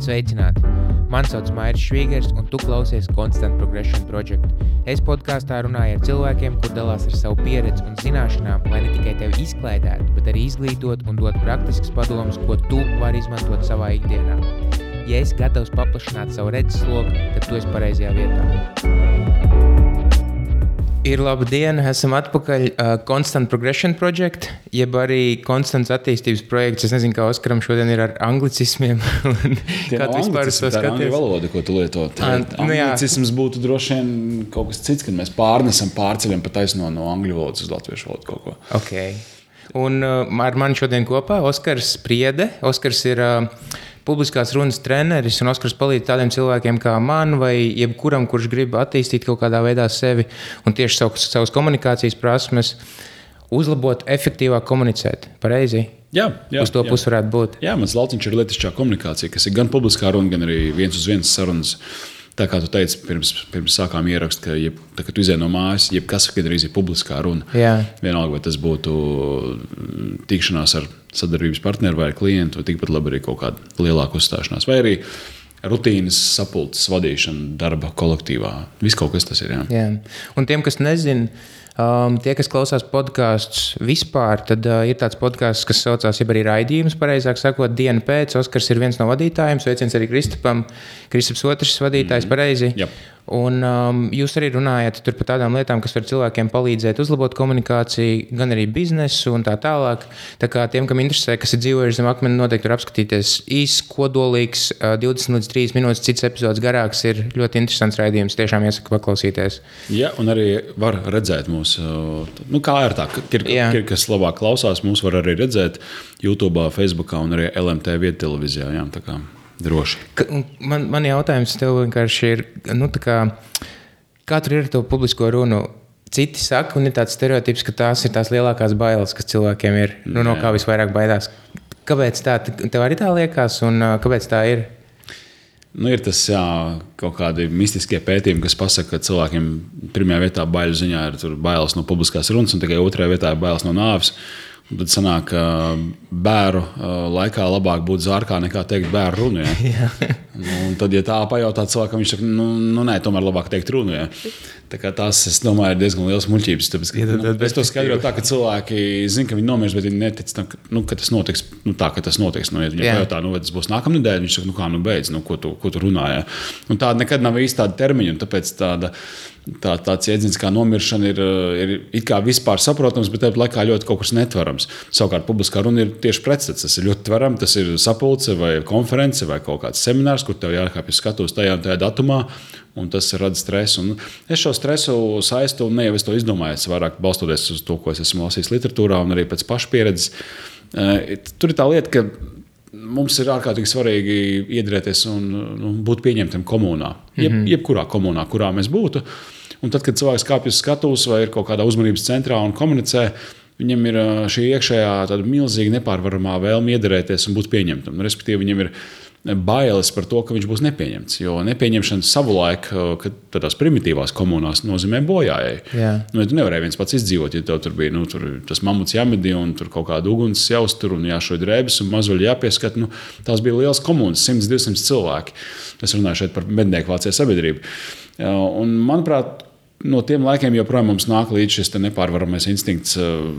Sveicināti! Mani sauc Mairis Švīgers, un tu klausies Constant Progression Project. Es podkāstā runāju ar cilvēkiem, kur dalās ar savu pieredzi un zināšanām, lai ne tikai tevi izklaidētu, bet arī izglītot un dot praktiskas padomus, ko tu vari izmantot savā ikdienā. Ja esi gatavs paplašināt savu redzesloku, tad tu esi pareizajā vietā. Ir laba diena, esam atpakaļ Constant Progression Project, jeb arī konstants attīstības projekts. Es nezinu, kā Oskaram šodien ir ar anglicismiem. Kā tu vispār uz to skaties? Tā ir angļu valoda, ko tu lieto. Anglicisms būtu droši vien kaut kas cits, kad mēs pārceļam pa taisno no angļu valodas uz latviešu valodu kaut ko. Okay. Un ar mani šodien kopā Oskars Priede. Oskars ir publiskās runas treneris, un Oskars palīdz tādiem cilvēkiem kā man vai jebkuram, kurš grib attīstīt kaut kādā veidā sevi un tieši savas komunikācijas prasmes uzlabot, efektīvāk komunicēt. Pareizi? Jā. Uz to pusi varētu būt. Jā, mans lauciņš ir lietišķā komunikācija, kas ir gan publiskā runa, gan arī viens uz viens sarunas. Tā kā tu teici, pirms sākām ierakst, ka kad tu izej no mājas, jebkas, kad arī ir publiskā runa. Jā. Vienalga, vai tas būtu tikšanās ar sadarbības partneri vai klientu, vai tikpat labi arī kaut kāda lielāka uzstāšanās, vai arī rutīnas sapulces vadīšana darba kolektīvā. Viss kaut kas tas ir, jā. Jā. Un tiem, kas nezin, tie, kas klausās podkāstus vispār, tad ir tāds podkāsts, kas saucās, jeb arī raidījums, pareizāk sakot, Diena pēc. Oskars ir viens no vadītājiem, sveiciens arī Kristapam. Kristaps otrs vadītājs, pareizi. Yep. Un jūs arī runājat tur par tādām lietām, kas var cilvēkiem palīdzēt uzlabot komunikāciju, gan arī biznesu un tā tālāk. Tā kā tiem, kam interesē, kas ir dzīvojuši zem akmeni, noteikti tur apskatīties īsts, kodolīgs, 20 līdz 30 minūtes, cits epizods garāks, ir ļoti interesants raidījums, tiešām iesaku paklausīties. Jā, un arī var redzēt mūs, kā ir tā, kas labāk klausās, mūs var arī redzēt YouTube, Facebookā un arī LMT vieta televīzijā, jā, tā kā. Droši. Man jautājums tev vienkārši ir, kā tur ir ar to publisko runu? Citi saka, un ir tāds stereotips, ka tās ir tās lielākās bailes, kas cilvēkiem ir, no kā visvairāk baidās. Kāpēc tā? Tev arī tā liekas, un kāpēc tā ir? Ir tas, kaut kādi mistiskie pētījumi, kas pasaka, ka cilvēkiem pirmajā vietā baiļu ziņā ir bailes no publiskās runas, un tikai otrajā vietā ir bailes no nāves. Tad sanāk, ka bēru laikā labāk būt zārkā nekā teikt bēru runu. Ja? Un tad, ja tā pajautā cilvēkam, viņš saka, nē, tomēr labāk teikt runu. Ja? Tā kā tās, es domāju, ir diezgan liels muļķības. Tāpēc, es to skaidroju tā, ka cilvēki zina, ka viņi nomirs, bet viņi netic, ka tas notiks tā, ka tas notiks. Ja viņi pajautā, vai tas būs nākamnedēļ, viņš saka, beidz, ko tu runā. Ja? Un tāda nekad nav īsti tāda termiņa, un tāpēc tāds jēdziens kā nomiršana ir it kā vispār saprotams, bet tāpat laikā ļoti kaut kas netverams. Savukārt publiskā runa ir tieši pretstats. Tas ir ļoti tverams, tas ir sapulce vai konference vai kaut kāds seminārs, kur tev jākāpj skatos tajā un tajā datumā, un tas rada stresu. Un es šo stresu saistu, un ne jau es to izdomāju, es vairāk balstoties uz to, ko es esmu lasījis literatūrā un arī pēc pašpieredzes. Tur ir tā lieta, ka mums ir ārkārtīgi svarīgi iedrēties un būt pieņemtam komunā. Jebkurā komunā, kurā mēs būtu. Un tad, kad cilvēks kāpj uz skatuves vai ir kaut kādā uzmanības centrā un komunicē, viņam ir šī iekšējā tāda milzīga nepārvaramā vēlme iederēties un būt pieņemtam. Respektīvi, viņam ir bailes par to, ka viņš būs nepieņemts. Jo nepieņemšana savulaik, kad tādās primitīvās komunās nozīmē bojājai. Tu nevarēji viens pats izdzīvot, ja tev tur bija tur tas mamuts jāmedī un tur kaut kāda uguns jāuztur un jāšoj drēbes un mazuļi jāpieskat. Tās bija liels komunas, 100-200 cilvēki. Es runāju šeit par mednieku Vācijas sabiedrību. Un, manuprāt, no tiem laikiem joprojām mums nāk līdz šis nepārvaramais instinkts,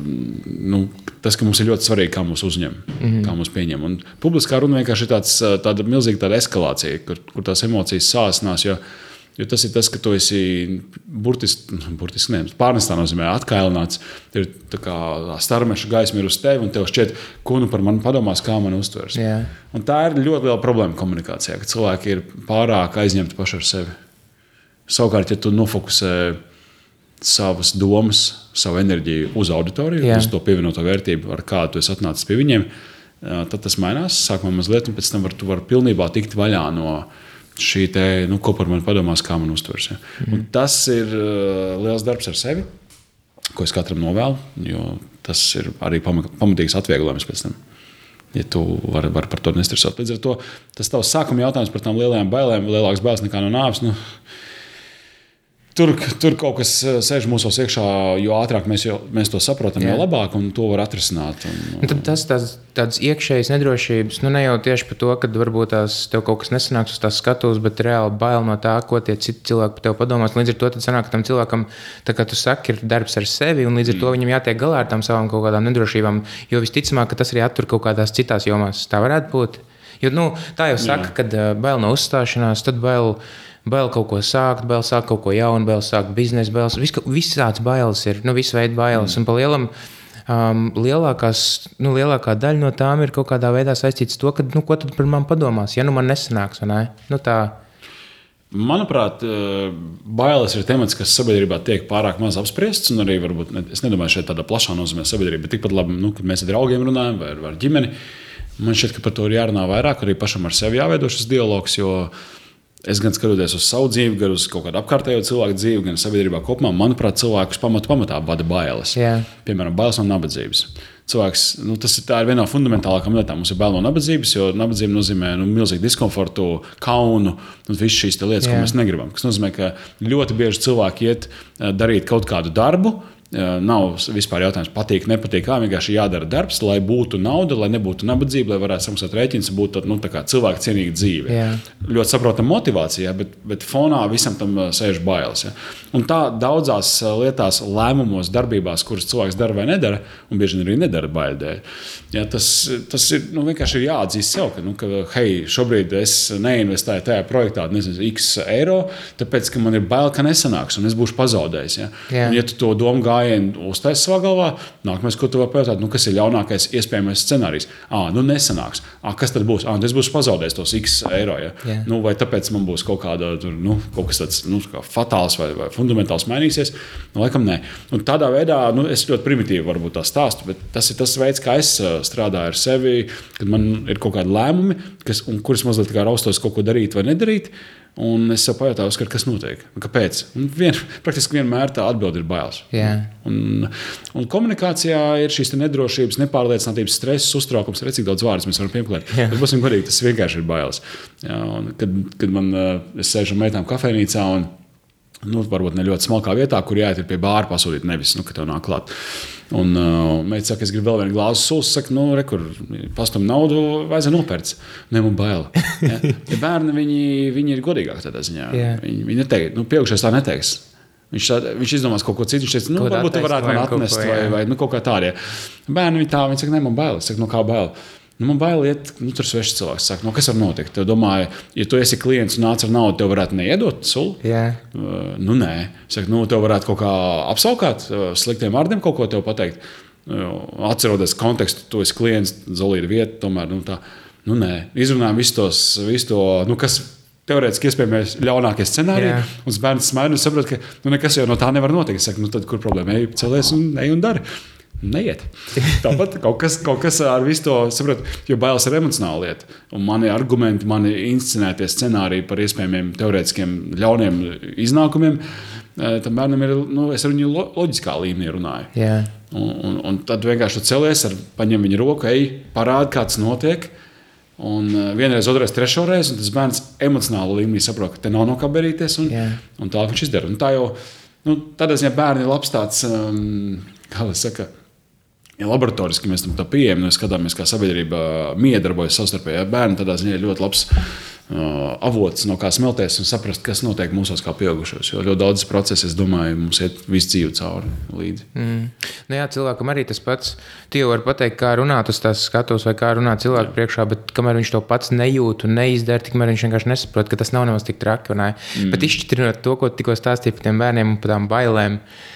tas, ka mums ir ļoti svarīgi, kā mūs uzņem, kā mūs pieņem. Un publiskā runa vienkārši ir tāda milzīga tāda eskalācija, kur tās emocijas sāsinās, jo tas ir tas, ka tu esi burtiski pārnestā nozīmē atkailināts, ir tā kā starmeša gaisma ir uz tevi, un tev šķiet, ko par mani padomās, kā man uztvers. Jā. Un tā ir ļoti liela problēma komunikācijā, ka cilvēki ir pārāk aizņemti paši ar sevi. Savukārt, ja tu nofokusē savas domas, savu enerģiju uz auditoriju, uz to pievienoto vērtību, ar kādu tu esi atnācis pie viņiem, tad tas mainās. Sākumā mazliet, un pēc tam tu vari pilnībā tikt vaļā no šī te, ko par mani padomās, kā man uztvers. Ja. Un tas ir liels darbs ar sevi, ko es katram novēlu, jo tas ir arī pamatīgs atvieglojums pēc tam. Ja tu vari par to nestresot. Līdz ar to tas tavs sākuma jautājums par tām lielajām bailēm, lielākas bailes nekā no nāves, Tur kaut kas sēž mūsos iekšā, jo ātrāk mēs to saprotam, jo labāk, un to var atrisināt. Tad tādas iekšējas nedrošības, ne jau tieši par to, ka varbūt tev kaut kas nesanāks uz tās skatuves, bet reāli bail no tā, ko tie citi cilvēki par tevi padomās. Līdz ar to tad sanāk, ka tam cilvēkam, tā kā tu saki, ir darbs ar sevi, un līdz ar to viņam jātiek galā ar tām savām kaut kādām nedrošībām, jo visticamāk, ka tas arī attur kaut kādās citās jomās. Tā varētu būt. Jo, tā jau saka, kad bail no uzstāšanās, tad bail kaut ko sākt, bail sākt kaut ko jaunu, bail sākt biznesu, viss tāds bailes ir, visu veidu bailes. Un pa lielam, lielākā daļa no tām ir kaut kādā veidā saistīts to, ka, ko tad par man padomās, ja man nesanāks, vai ne? Tā. Manuprāt, bailes ir temats, kas sabiedrībā tiek pārāk maz apspriests, un arī varbūt, es nedomāju šeit tādā plašā nozīmē sabiedrība, bet tikpat labi, kad mēs ar draugiem runājam vai ar ģimeni, man šķiet, ka par to ir jārunā vairāk, arī pašam ar sevi jāveido šis dialogs, jo es gan skatoties uz savu dzīvi, gan uz kaut kādu apkārtējo cilvēku dzīvi, gan sabiedrībā kopumā, manuprāt, cilvēkus pamatā vada bailes. Piemēram, bailes no nabadzības. Cilvēks, tā ir viena no fundamentālākām lietām. Mums ir bail no nabadzības, jo nabadzība nozīmē milzīgu diskomfortu, kaunu un visas šīs lietas, ko mēs negribam. Tas nozīmē, ka ļoti bieži cilvēki iet darīt kaut kādu darbu. Nav vispār jautājums, patīk, nepatīk, kā vienkārši jādara darbs, lai būtu nauda, lai nebūtu nabadzība, lai varētu samaksāt rēķinus, būtu cilvēku cienīga dzīve. Ļoti saprotama motivācija, bet fonā visam tam sēž bailes. Un tā daudzās lietās, lēmumos, darbībās, kuras cilvēks dara vai nedara, un bieži arī nedara baiļu dēļ. Tas ir vienkārši ir jāatzīst sev, ka hei, šobrīd es neinvestēju tajā projektā, x eiro, tāpēc, ka man ir bail, ka nesanāks, un es būšu pazaudējis. Un, ja tu to domu uztaisi savā galvā, nākamais, ko tu vari pajautāt, kas ir ļaunākais iespējamais scenārijs. Nesanāks. Kas tad būs? Es būšu pazaudējis tos x eiro. Vai tāpēc man būs kaut kas tāds fatāls vai fundamentāls mainīsies? Laikam nē. Un tādā veidā, es ļoti primitīvi varbūt tā stāstu, bet tas ir tas veids, kā es strādāju ar sevi, kad man ir kaut kādi lēmumi, kurus mazliet raustos kaut ko darīt vai nedarīt. Un es sev pajautāju, Oskar, kas notiek? Kāpēc? Praktiski vienmēr tā atbilde ir bailes. Un komunikācijā ir šīs nedrošības, nepārliecinātības, stress, uztraukums, cik daudz vārdus mēs varam piemeklēt. Bet būsim godīgi, tas vienkārši ir bailes. Kad es sēžu ar meitām kafejnīcā un varbūt ne ļoti smalkā vietā, kur jāiet pie bāra pasūtīt, nevis, ka tev nāk klāt. Un meita saka, es gribu vēl vienu glāzi sulas, saka, rekur, pastum naudu, vajadzēja nopērts. Man bail. Ja bērni, viņi ir godīgāki tādā ziņā. Viņi neteiks, pieaugušais tā neteiks. Viņš izdomās kaut ko citu, viņš teica, varbūt tu varētu man atnest vai kaut kā tādie. Bērni, viņi saka, man bail. Es saku, kā bail? Man bail iet, tur svešs cilvēks saka, kas var notikt? Tev domāju, ja tu esi klients un nāc ar naudu, tev varētu neiedot sulu? Nē. Saka, tev varētu kaut kā apsaukāt, sliktiem vārdiem kaut ko tev pateikt. Atceroties kontekstu, tu esi klients, zolīta vieta, tomēr, nē. Izrunājam visu to, kas teorētiski iespējamais ļaunākie scenāriji, un bērns smaida un saprot, ka nekas jau no tā nevar notikt. Saka, tad kur problēma? Ej, celies un ej un dari. Neiet. Tāpat kaut kas ar visu to saprot, jo bailes ir emocionāla lieta. Un mani argumenti, mani inscenētie scenāriji par iespējamiem teorētiskiem ļauniem iznākumiem, tam bērnam ir, es ar viņu loģiskā līmenī runāju. Un tad vienkārši tu celies, paņem viņu roku, ej, parādi, kāds notiek. Un vienreiz, otrais, trešoreiz, un tas bērns emocionāli līmenī saprot, ka te nav no kā berīties, un tā viņš izdara. Un tā jau, tādā ziņā bērni ir labs tāds, kā lai saka, laboratoriski mēs tam tā pieejam, mēs skatāmies, kā sabiedrība miedarbojas savstarpēji. Bērni tādā ziņā ir ļoti labs avots, no kā smelties un saprast, kas notiek mūsos kā pieaugušos. Jo ļoti daudz procesu, es domāju, mums iet visu dzīvi cauri līdzi. Cilvēkam arī tas pats. Tu jau vari pateikt, kā runāt uz tās skatuves vai kā runāt cilvēku priekšā, bet kamēr viņš to pats nejūt un neizdara, tikmēr viņš vienkārši nesaprot, ka tas nav nemaz tik traki. Bet izšķirinot to, ko tikko stāstīju par tiem bērniem un par tām bailēm,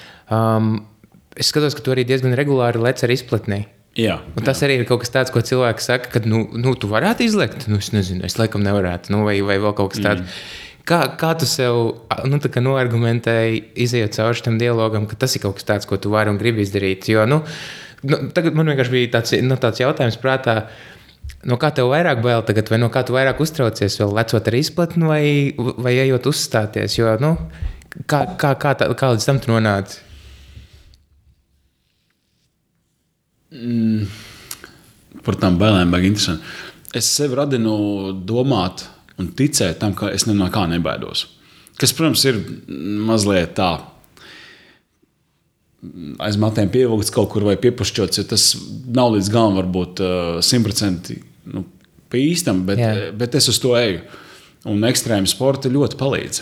es skatos, ka tu arī diezgan regulāri lec ar izplatnī. Tas arī ir kaut kas tāds, ko cilvēki saka, ka tu varētu izlekt. Es nezinu, es laikam nevarētu, vai vēl kaut kas tāds. Kā tu sev noargumentēji, izejot cauri tam dialogam, ka tas ir kaut kas tāds, ko tu vari un gribi izdarīt? Jo, tagad man vienkārši bija tāds jautājums prātā, no kā tev vairāk bail tagad, vai no kā tu vairāk uztraucies, vēl lecot ar izplatni vai ejot uzstāties? Jo, kā līdz tam tu nonāci? Par tām bailēm baigi interesanti. Es sev radinu domāt un ticēt tam, ka es no kā nebaidos. kas, protams, ir mazliet tā aiz matiem pievilkts kaut kur vai piepušķots, jo tas nav līdz galam varbūt 100% pa īstam, bet es uz to eju. Un ekstrēmi sporti ļoti palīdz.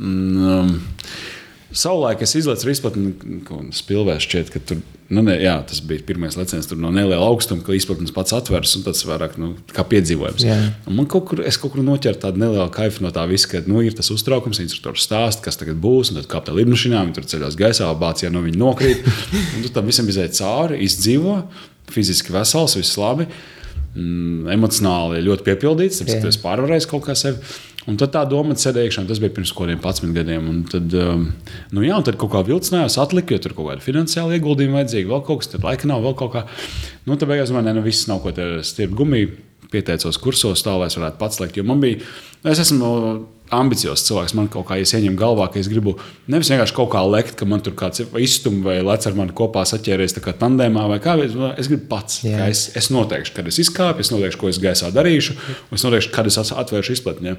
Savulaik es izlecu ar izplatni, Spilvēs šķiet, ka tur, tas bija pirmais leciens tur no neliela augstuma, ka izplatnes pats atveras un tas vairāk, kā piedzīvojums. Un man kaut kur noķēru tādu nelielu kaifu no tā visa, ka, ir tas uztraukums, instruktors stāst, kas tagad būs, un tad kāp tā lidmašīnā, viņi tur ceļās gaisā, bācijā no viņa nokrīt, un tu tam visam izēj cauri, izdzīvo, fiziski vesels, viss labi, emocionāli ļoti piepildīts, tāpēc, ka tu esi pārvarējis kaut kā sevi. Un tad tā doma sēdēja, tas bija pirms kaut kādiem 11 gadiem. Un tad, un tad kaut kā vilcinājās, atlika, jo tur kaut kāda finansiāla ieguldījuma vajadzīga, vēl kaut kas, tad laika nav, vēl kaut kā. Tad beigās man viss nav ko te stiept gumiju, pieteicos kursos tā, lai es varētu pats likt, jo es esmu ambiciozs cilvēks, man kaut kā ieņem galvā, ka es gribu nevis vienkārši kaut kā lekt, ka man tur kāds izstum vai lec ar mani kopā saķēries tā kā tandēmā vai kā, es gribu pats, ka es noteikšu, kad es izkāpu, es noteikšu, ko es gaisā darīšu, un es noteikšu, kad es atvēršu izplatni.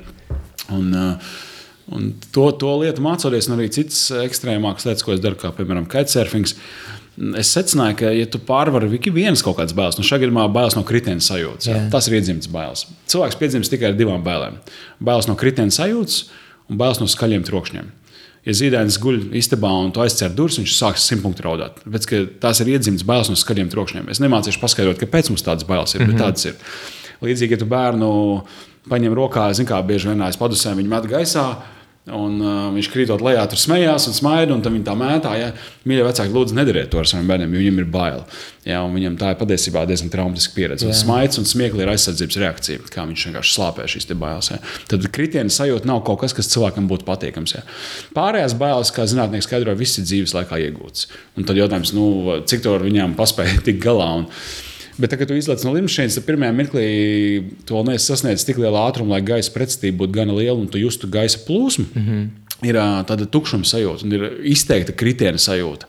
Un to lietu mācoties, un arī citas ekstrēmākas lietas, ko es daru, kā piemēram kitesurfings, es secināju, ka, ja tu pārvari vienas kaut kādas bailes, šajā gadījumā bailes no kritiena sajūtas, tas ir iedzimts bailes. Cilvēks piedzimst tikai ar 2 bailēm. Bailes no kritiena sajūtas un bailes no skaļiem trokšņiem. Ja zīdainis guļ istabā un tu aizcer durvis, viņš sāks 100 punktu raudāt. Tāpēc, ka tās ir iedzimts bailes no skaļiem trokšņiem. Es nemācīšu paskaidrot, kāpēc mums tādas bailes ir, bet tādas ir. Līdzīgi, ja tu bērnu paņem rokā, kā bieži vien aiz padusēm viņi met gaisā, un viņš krītot lejā, tur smējās un smaida, un viņi tā mētā. Mīļie vecāki, lūdzu, nedariet to ar saviem bērniem, jo viņiem ir bail. Un viņam tā ir patiesībā diezgan traumatiska pieredze. Smaids un smiekli ir aizsardzības reakcija, kā viņš vienkārši slāpē šīs bailes. Tad kritiena sajūta nav kaut kas, kas cilvēkam būtu patīkams. Pārējās bailes, kā zinātnieki skaidro, viss ir dzīves laikā iegūts. Un tad jautājums, cik to ar viņām paspēja tikt galā. Bet, kad tu izlec no lidmašīnas, tad pirmajā mirklī tu vēl neesi sasniedzis tik lielu ātrumu, lai gaisa pretestība būtu gana liela un tu justu gaisa plūsmu. Ir tāda tukšuma sajūta un ir izteikta kritiena sajūta.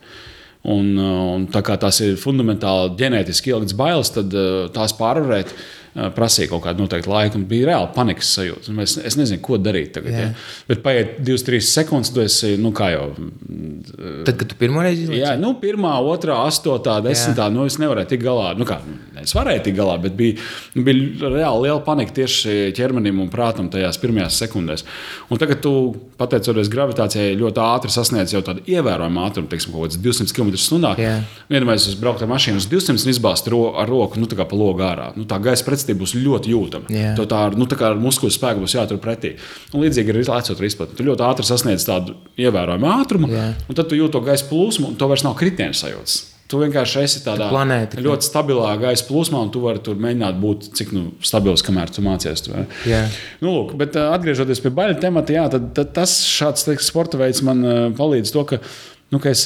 Un tā kā tās ir fundamentāli ģenētiski ieliktas bailes, tad tās pārvarēt prasīja kaut kādu noteiktu laiku un bija reāli panikas sajūta. Es nezinu, ko darīt tagad. Bet paiet 2-3 sekundes, tu esi, kā jau... Tad, kad tu pirmoreiz izlaici? Jā, 1, 2, 8, 10, es nevarēju tikt galā. Es varēju tikt galā, bet bija reāli liela panika tieši ķermenim un prātam tajās pirmajās sekundēs. Un tagad tu, pateicoties gravitācijai, ļoti ātri sasniedz jau tādu ievērojumu ātrumu, teiksim, kaut kāds 200 km/h. Vienmēr es braucu ar mašīnu uz 200 un izbāzt ar roku, tā kā pa logu ārā. Tā gaisa pretestība būs ļoti jūtama. To tā kā ar muskuļu spēku būs jātur pretī. Un līdzīgi ir lecot ar izplatni. Tu ļoti ātri sasniedz tādu ievērojumu ātrumu, un tad tu jūti to gaisa plūsmu, un to vairs nav kritiena sajūtas. Tu vienkārši esi tādā ļoti stabilā gaisa plūsmā, un tu vari tur mēģināt būt cik stabils, kamēr tu mācies. Lūk, bet atgriežoties pie baļu temata, tad tas šāds sporta veids man palīdz to, ka es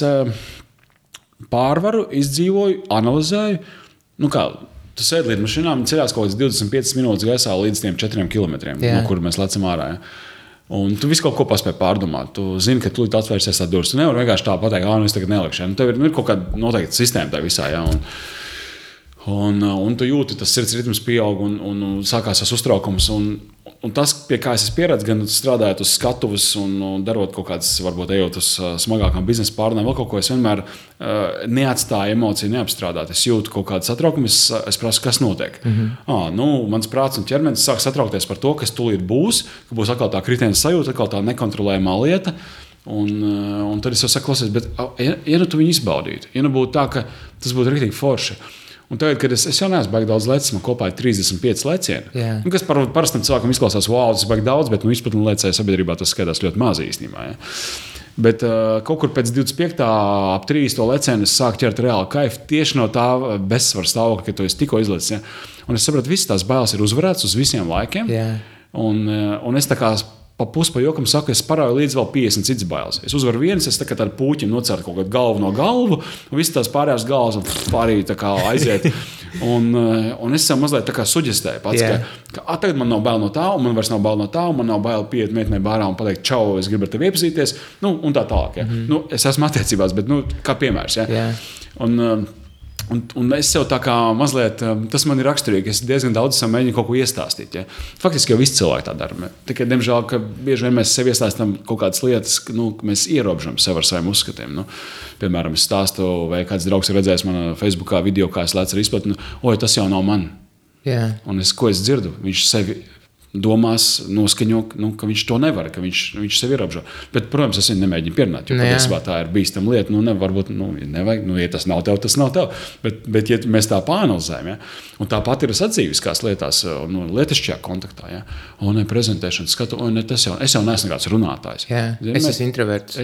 pārvaru, izdzīvoju, analizēju. Tu sēdi lidmašīnā, viņi ceļās kaut kāds 25 minūtes gaisā līdz tiem 4 kilometriem, no kur mēs lecam ārā. Un tu visu kaut ko paspēji pārdomāt. Tu zini, ka tūlīt atvērsies tā durvis. Tu nevari vienkārši tā pateikt, es tagad nelikšu. Tev ir kaut kāda noteikta sistēma tā visā. Un tu jūti, tas sirds ritms pieaug un sākās tas uztraukums. Un tas, pie kā es esmu pieredzējis, gan strādājot uz skatuves un darot kaut kādas, varbūt ejot uz smagākām biznesa pārunām, vēl kaut ko, es vienmēr neatstāju emociju neapstrādāt. Es jūtu kaut kādu satraukumu, es prasu, kas notiek. Mans prāts un ķermenis sāk satraukties par to, kas tūlīt būs, ka būs atkal tā kritiena sajūta, atkal tā nekontrolējamā lieta. Un tad es jau saku, klausies, bet ja tu viņu izbaudītu, ja būtu tā, ka tas būtu rīktīgi forši. Un tagad, kad es jau neesmu baigi daudz lecis, man kopā ir 35 lecieni. Kas parastam cilvēkam izklausās, tas ir baigi daudz, bet izplatni lecēju sabiedrībā tas skatās ļoti maz īstenībā. Bet kaut kur pēc 25. ap 30. lecienu es sāku ķert reāli kaifu tieši no tā bezsvara stāvokļa, ka tu esi tikko izlecis. Un es sapratu, visas tās bailes ir uzvarētas uz visiem laikiem. Un es tā kā pa pusi pa jokam saku, es parāju līdz vēl 50 citas bailes. Es uzvaru vienas, es tā kā tādu puķim nocēru kaut kādu galvu no galvu, un visas tās pārējās galvas arī tā kā aiziet. Un es sev mazliet tā kā suģestēju pats, ka tagad man nav bail no tā, un man vairs nav bail no tā, un man nav bail pieiet meitenei bārā un pateikt, čau, es gribu ar tevi iepazīties, un tā tālāk. Es esmu attiecībās, bet kā piemērs. Un es sev tā kā mazliet, tas man ir raksturīgi, es diezgan daudz mēģinu kaut ko iestāstīt. Ja. Faktiski jau visi cilvēki tā dara. Tikai, diemžēl, ka bieži vien mēs sev iestāstam kaut kādas lietas, ka mēs ierobežam sev ar saviem uzskatiem. Piemēram, es stāstu, vai kāds draugs ir redzējis manā Facebookā video, kā es lecu ar izplatni, tas jau nav man. Yeah. Un ko es dzirdu? Viņš sevi domās, noskaņo, ka viņš to nevar, ka viņš sevi ierobežo. Bet, protams, es viņu nemēģinu pierunāt, jo patiesībā tā ir bīstama lieta. Varbūt nevajag, ja tas nav tev, tas nav tev. Bet ja mēs tā pāanalizējam, un tāpat ir sadzīviskās lietās, lietišķajā kontaktā, prezentēšana, skatu, es jau neesmu nekāds runātājs. Es esmu introverts.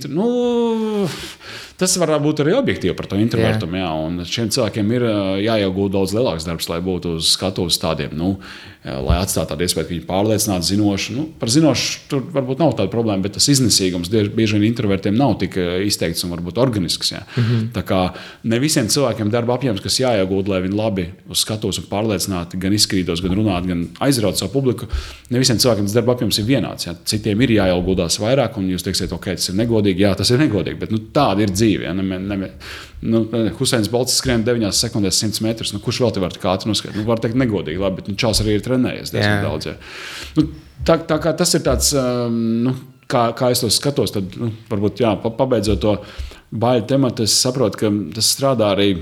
Tas var būt arī objektīvi par to introvertumu, un šiem cilvēkiem ir jāiegūt daudz lielāks darbs, lai būtu uz skatuves tādiem, lai atstātu tādu iespēju, ka viņi pārliecināti zinoši. Par zinošu tur varbūt nav tāda problēma, bet tas iznesīgums bieži vien introvertiem nav tik izteikts un varbūt organisks. Tā kā ne visiem cilvēkiem darba apjoms, kas jāiegūt, lai viņi labi uz skatuves un pārliecināti gan izskrītos, gan runāt, gan aizraut savu publiku, ne visiem cilvēkiem tas darba apjoms ir vienāds. Citiem ir jāiegūdās vairāk, un jūs teiksiet, ok, tas ir negodīgi, jā, tas ir negodīgi, bet tāda ir dzīve. Huseins Bolts skrien 9 sekundēs 100 metrus. Kurš vēl te var kā ātri noskriet? Var teikt negodīgi, labi, bet Čāls arī ir trenējies diezgan daudz. Tā kā tas ir tāds, kā es to skatos, tad varbūt pabeidzot to baiļu tematu, es saprotu, ka tas strādā arī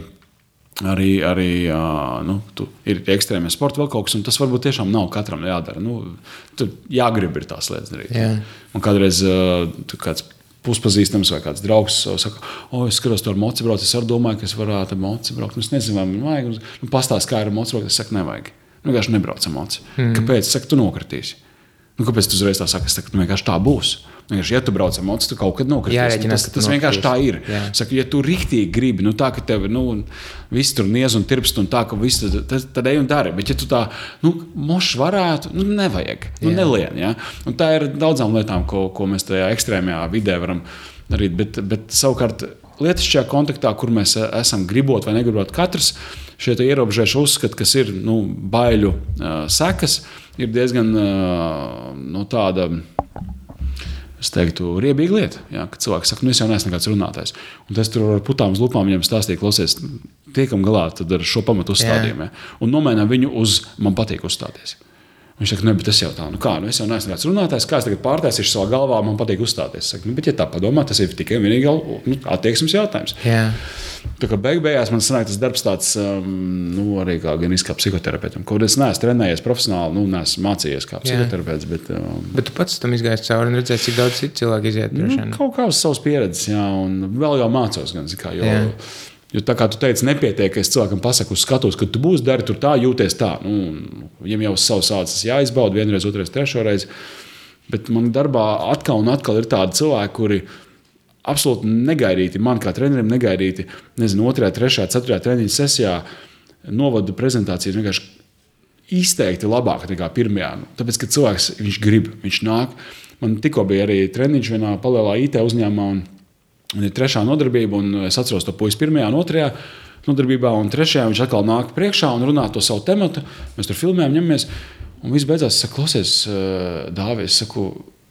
ir ekstrēmie sporta vēl kaut kas, un tas varbūt tiešām nav katram jādara. Tur jāgrib ir tās lietas darīt. Man kādreiz kāds puspazīstams vai kāds draugs saka, es skatos to ar moci braukt, es arī domāju, ka es varētu ar moci braukt. Es nezinu, vai man vajag. Pastāst, kā ir ar moci braukt, es saku, nevajag. Vienkārši nebrauc ar moci. Kāpēc? Es saku, tu nokritīsi. Kāpēc tu uzreiz tā saki? Es saku, vienkārši tā būs. Vienkārši, ja tu brauc ar moci, tu kaut kad nokritīsi. Tas vienkārši tā ir. Saku, ja tu riktīgi gribi, tā, ka tev viss tur niez un tirpst un tā, ka viss tad ej un dari. Bet ja tu tā, mošs varētu, nevajag. Nelien, ja? Un tā ir daudzām lietām, ko mēs tajā ekstrēmajā vidē varam darīt. Bet savukārt lietišķajā kontaktā, kur mēs esam gribot vai negribot katrs, šie ierobežojuši uzskati, kas ir baiļu sekas, ir diezgan tāda, es teiktu, riebīga lieta. Kad cilvēks saka, es jau neesmu nekāds runātājs. Un tas tur ar putām uz lupām viņam stāstīja, klausies, tiekam galā tad ar šo pamatu uzstādījumu. Un nomainām viņu uz man patīk uzstāties. Viņš saka, bet tas jau tā, es jau neesmu nekāds runātājs, kā es tagad pārtaisīšu savā galvā, man patīk uzstāties. Saku, bet ja tā padomā, tas ir tikai vienīgi attieksmes jautājums. Tā kā beigās man sanāk tas darbs tāds, arī gan kā psihoterapeitam, ko es neesmu trenējies profesionāli, neesmu mācījies kā psihoterapeits. Bet tu pats tam izgājies cauri un redzēji, cik daudz citu cilvēku iziet. Kaut kā uz savas pieredzes, un vēl jau mācos gan, jo tā kā tu teici, nepietiek, ka es cilvēkam pasaku uz skatuves, ka tu būsi dari tur tā, jūties tā. Viņam jau uz savu sācis jāizbauda vienreiz, otrais, trešoreiz. Bet man darbā atkal un atkal ir tādi cilvēki, kuri absolūti negaidīti, man kā trenerim negaidīti, 2., 3., 4. treniņa sesijā novada prezentācijas vienkārši izteikti labāk nekā pirmajā. Tāpēc, ka cilvēks, viņš grib, viņš nāk. Man tikko bija arī treniņš vienā palielā IT uzņēmumā, un ir 3. nodarbība, un es atceros to puisi 1. un 2. nodarbībā, un 3. viņš atkal nāk priekšā un runā to savu tematu. Mēs tur filmējam, ņemamies, un viss beidzās. Es saku, klausies, Dāvi, es saku,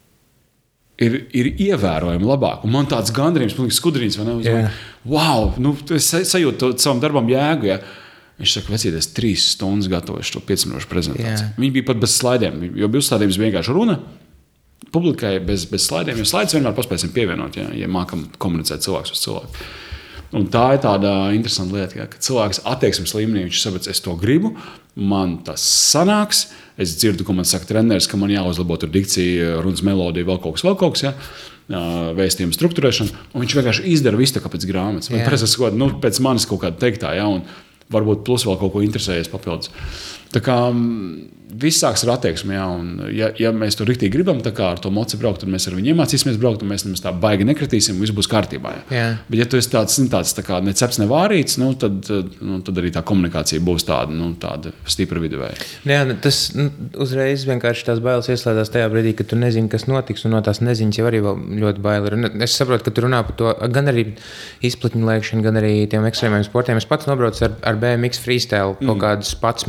ir ievērojami labāk. Un man tāds gandrījums, pilnīgi skudrīns, vai ne? Wow, es sajūtu savam darbam jēgu, ja. Viņš saka, vecīties 3 stundas gatavojuši to 5 minūšu prezentāciju. Viņi bija pat bez slaidiem, jo bija uzstādījums vienkārši runa. Publikai bez slaidiem, jo slaidus vienmēr paspēsim pievienot, ja mākam komunicēt cilvēks uz cilvēku. Un tā ir tāda interesanta lieta, ka cilvēks attieksmes līmenī, viņš saprot, es to gribu, man tas sanāks, es dzirdu, ko man saka treneris, ka man jāuzlabo tur dikcija, runas melodija, vēl kaut kas, vēstījuma strukturēšana, un viņš vienkārši izdara visu tā kā pēc grāmatas. Vai pēc manis kaut kāda teiktā, un varbūt plus vēl kaut ko interesējies papildus. Tā kā viss sāks ar attieksmi, un ja mēs to riktīgi gribam, tā kā ar to moci braukt, tad mēs ar viņu iemācīsimies braukt, un mēs nemaz tā baigi nekritīsim, viss būs kārtībā. Bet ja tu esi tāds tā kā ne ceps, ne vārīts, tad arī tā komunikācija būs tāda stipra viduvēja. Tas uzreiz vienkārši tās bailes ieslēdzās tajā brīdī, kad tu nezini, kas notiks, un no tās neziņas jau arī vēl ļoti baili ir. Es saprotu, ka tu runā par to gan arī izplatņu lēkšanu, gan arī tiem ekstrēmiem sportiem. Es pats nobraucu ar BMX freestyle kaut kādus 11 gadus.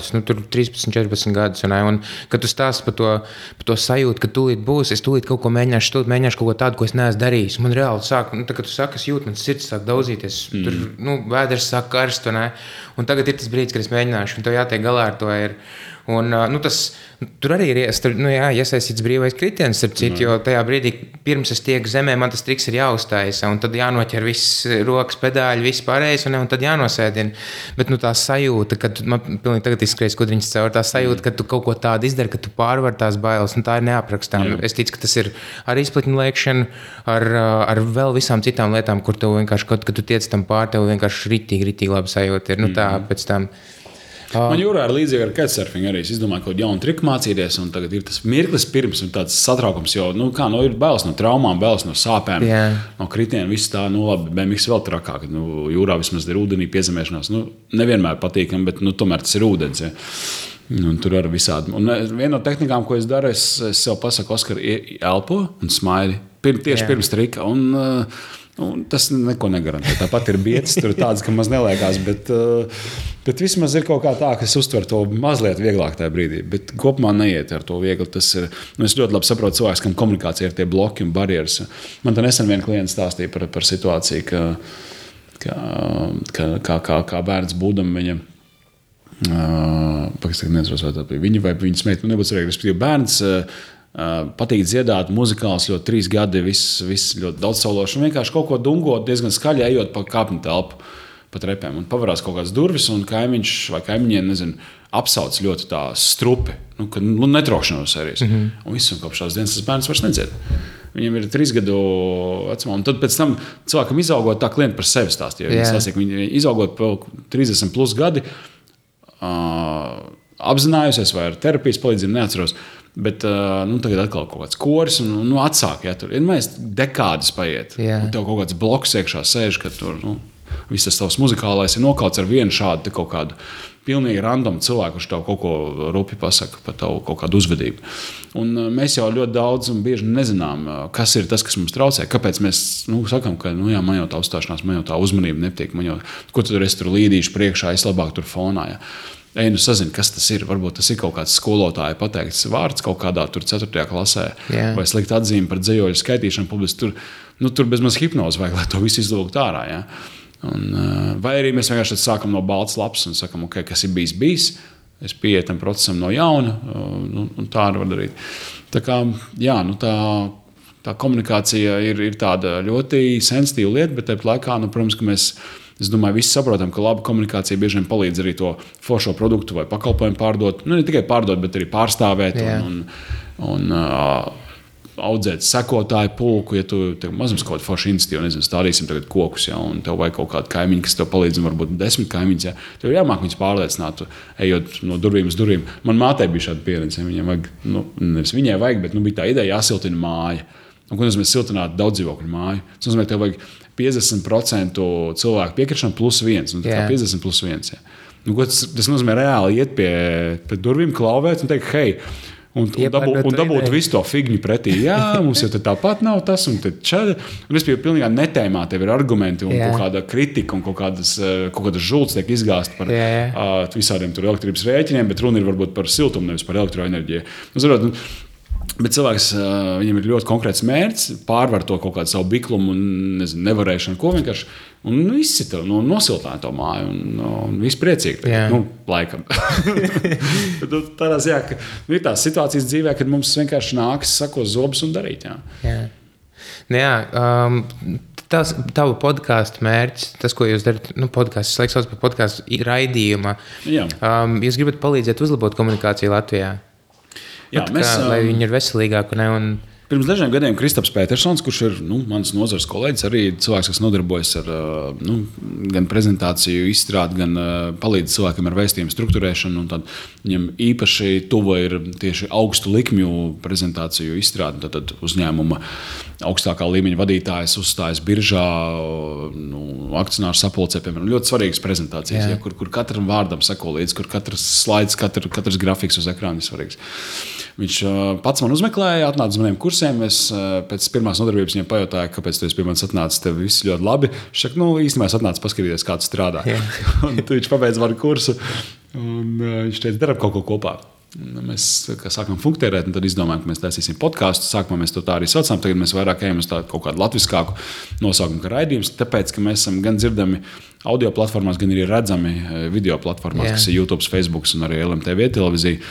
tur 13, 14 gadus. Un kad tu stāsti par to sajūtu, ka tūlīt būs, es tūlīt kaut ko mēģināšu kaut ko tādu, ko es neesmu darījis. Man reāli sāk, tā, kad tu saki, es jūtu, man sirds sāk daudzīties, tur, vēders sāk karst, un tagad ir tas brīdis, kad es mēģināšu, un tev jātiek galā ar to ir. Un, tur arī ir iesaistīts brīvais kritiens, jo tajā brīdī, pirms es tieku zemē, man tas triks ir jāuzstājas, un tad jānoķer viss rokas, pedāļi, viss pārējais, un tad jānosēdina. Bet tā sajūta, kad man pilnīgi tagad izskries kudriņas caur, tā sajūta, ka tu kaut ko tādu izdari, ka tu pārvar tās bailes, un tā ir neaprakstām. Es ticu, ka tas ir ar izplatņu lēkšanu, ar vēl visām citām lietām, kur tu vienkārši, kad tu tiec tam pār, tev vienkārši ritīgi labi sajūta ir. Tā pēc tam. Man jūrā ir līdzīgi ar kitesurfingu arī. Es domāju, ka kaut jaunu triku mācīties, un tagad ir tas mirklis pirms un tāds satraukums, jo, ir bailes no traumām, bailes no sāpēm, no kritieniem, viss tā, labi, BMX vēl trakāk, jūrā vismaz ir ūdenī piezemēšanās, nevienmēr patīkam, bet, tomēr tas ir ūdens, ja. Un tur arī visādi. Un viena no tehnikām, ko es daru, es sev pasaku, Oskar, elpo un smaidi, tieši pirms trika, un tas neko negarantē. Tāpat ir bietas, tur ir tādas, ka maz neliekās, bet vismaz ir kaut kā tā, ka es uztveru to mazliet vieglāk tajā brīdī. Bet kopumā neiet ar to viegli. Tas ir, es ļoti labi saprotu cilvēks, kam komunikācija ir tie bloki un barjeras. Man tā nesen viena klienta stāstīja par situāciju, kā bērns būdam viņa, neatceros, vai tā bija viņa vai viņas meita, nebūtu svarīgi, respektīvi bērns patīk dziedāt, muzikāls, ļoti 3 gadi, viss ļoti daudzsološi un vienkārši kaut ko dungot diezgan skaļi, ejot pa kāpņu telpu, pa trepēm. Un pavarās kaut kādas durvis un kaimiņš vai kaimiņiem, apsauc ļoti tā strupi, netrokšanos serijas. Un visam kopš tās dienas tas bērns vairs nedzied. Viņam ir 3 gadu vecumā, un tad pēc tam cilvēkam izaugot tā klienti par sevi stāstīja. Viņi izaugot 30 plus gadi, apzinājusies vai ar terapijas palīdzību, neatceros. Bet tagad atkal kaut kāds koris un atsāk, ja tur ir dekādas paiet. Un tev kaut kāds bloks iekšā sēž, ka tur viss tas tavs muzikālais ir nokauts ar vienu šādu kaut kādu pilnīgi random cilvēku, kurš tev kaut ko rupi pasaka par tavu kaut kādu uzvedību. Un mēs jau ļoti daudz un bieži nezinām, kas ir tas, kas mums traucē. Kāpēc mēs sakām, ka man jau tā uzstāšanās, man jau tā uzmanība nepatīk, ko tu tur es tur līdīšu priekšā, es labāk tur fonā. Ja. Sazini, kas tas ir. Varbūt tas ir kaut kāds skolotāja pateikts vārds kaut kādā 4. klasē, vai slikt atzīme par dzējoļu skaitīšanu publiski. Tur bezmaz hipnozi vajag, lai to visu izlūgt ārā. Ja? Vai arī mēs vienkārši sākam no balts lapas un sakam, okay, kas ir bijis, es pieeju tam procesam no jauna, un tā arī var darīt. Tā kā, tā komunikācija ir tāda ļoti sensitīva lieta, bet tāpat laikā, protams, ka es domāju, visi saprotam, ka laba komunikācija bieži vien palīdz arī to foršo produktu vai pakalpojumu pārdot. Ne tikai pārdot, bet arī pārstāvēt un audzēt sekotāju pulku. Ja tu mazums kaut kādu foršu iniciatīvu, stādīsim tagad kokus, un tev vajag kaut kādu kaimiņu, kas tev palīdz, un varbūt 10 kaimiņus. Tev jāmāk viņus pārliecināt, ejot no durvīm uz durvīm. Man mātei bija šāda pieredze. Viņai vajag, bet bija tā ideja jāsiltina māja. Un, ko nozīmē siltināt daudz dzīvokļu māju? Tas nozīmē, ka tev vajag 50% cilvēku piekrišanu plus 1. Tā kā 50 plus 1. Ja. Tas nozīmē reāli iet pie durvīm, klauvēt un teikt, hei, un dabūt visu to figņu pretī. Jā, mums jau tāpat nav tas un tad čādi. Un es biju pilnīgā netēmā, tev ir argumenti un kaut kāda kritika un kaut kādas žults tiek izgāst par visādiem tur elektrības rēķiniem, bet runa ir varbūt par siltumu, nevis par elektroenerģiju. Bet cilvēks, viņam ir ļoti konkrēts mērķis, pārvar to kaut kādu savu biklumu un nevarēšanu, ko vienkārši izsita, nosiltināja to māju un viss priecīgi. Laikam. Tādās, ka ir tās situācijas dzīvē, kad mums vienkārši nākas sakos zobus un darīt. Tavu podkāstu mērķis, tas, ko jūs darat, podkāsts, es laikam sauc par podkāstu raidījumā. Jūs gribat palīdzēt uzlabot komunikāciju Latvijā? Jā, lai viņi ir veselīgāki. Pirms dažiem gadiem Kristaps Petersons, kurš ir mans nozares kolēģis, arī cilvēks, kas nodarbojas ar gan prezentāciju izstrādi, gan palīdz cilvēkiem ar vēstījumu strukturēšanu. Viņam īpaši tuva ir tieši augstu likmju prezentāciju izstrādi. Tad uzņēmuma augstākā līmeņa vadītājs uzstājas biržā, akcionāru sapulcē, piemēram, ļoti svarīgas prezentācijas, kur katram vārdam seko līdzi, kur katrs slaids, katrs grafiks uz ekrāna ir svarīgs. Viņš pats man uzmeklēja, atnāca uz maniem kursiem, pusēm. Es pēc pirmās nodarbības viņam pajautāju, kāpēc tu esi pie manis atnācis, tev viss ļoti labi. Viņš saka, īstenībā es atnācu paskatīties, kā tu strādā. Un tu viņš pabeidz manu kursu, un viņš teica, darām kaut ko kopā. Mēs sākam funkcionēt, un tad izdomājām, ka mēs taisīsim podkāstu. Sākumā mēs to tā arī saucām, tagad mēs vairāk ejam uz kaut kādu latviskāku nosaukumu, kā raidījums, tāpēc, ka mēs esam gan dzirdami audio platformās, gan arī redzami video platformās, kas ir YouTube, Facebook un arī LMTV televīzija.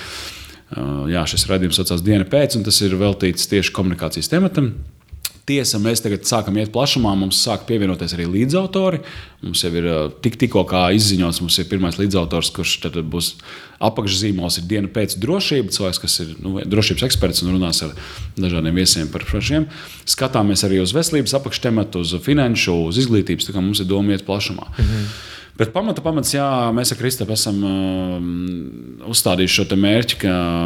Jā, šis raidījums saucās Diena pēc, un tas ir veltīts tieši komunikācijas tematam. Tiesa, mēs tagad sākam iet plašumā, mums sāk pievienoties arī līdzautori. Mums jau ir tikko kā izziņots, mums ir pirmais līdzautors, kurš tad būs apakšzīmols, ir Diena pēc drošība, cilvēks, kas ir drošības eksperts un runās ar dažādiem viesiem par šiem. Skatāmies arī uz veselības apakštematu, uz finanšu, uz izglītības, tā kā mums ir doma iet plašumā. Bet pamats, jā, mēs ar Kristapu esam uzstādījuši šo te mērķi,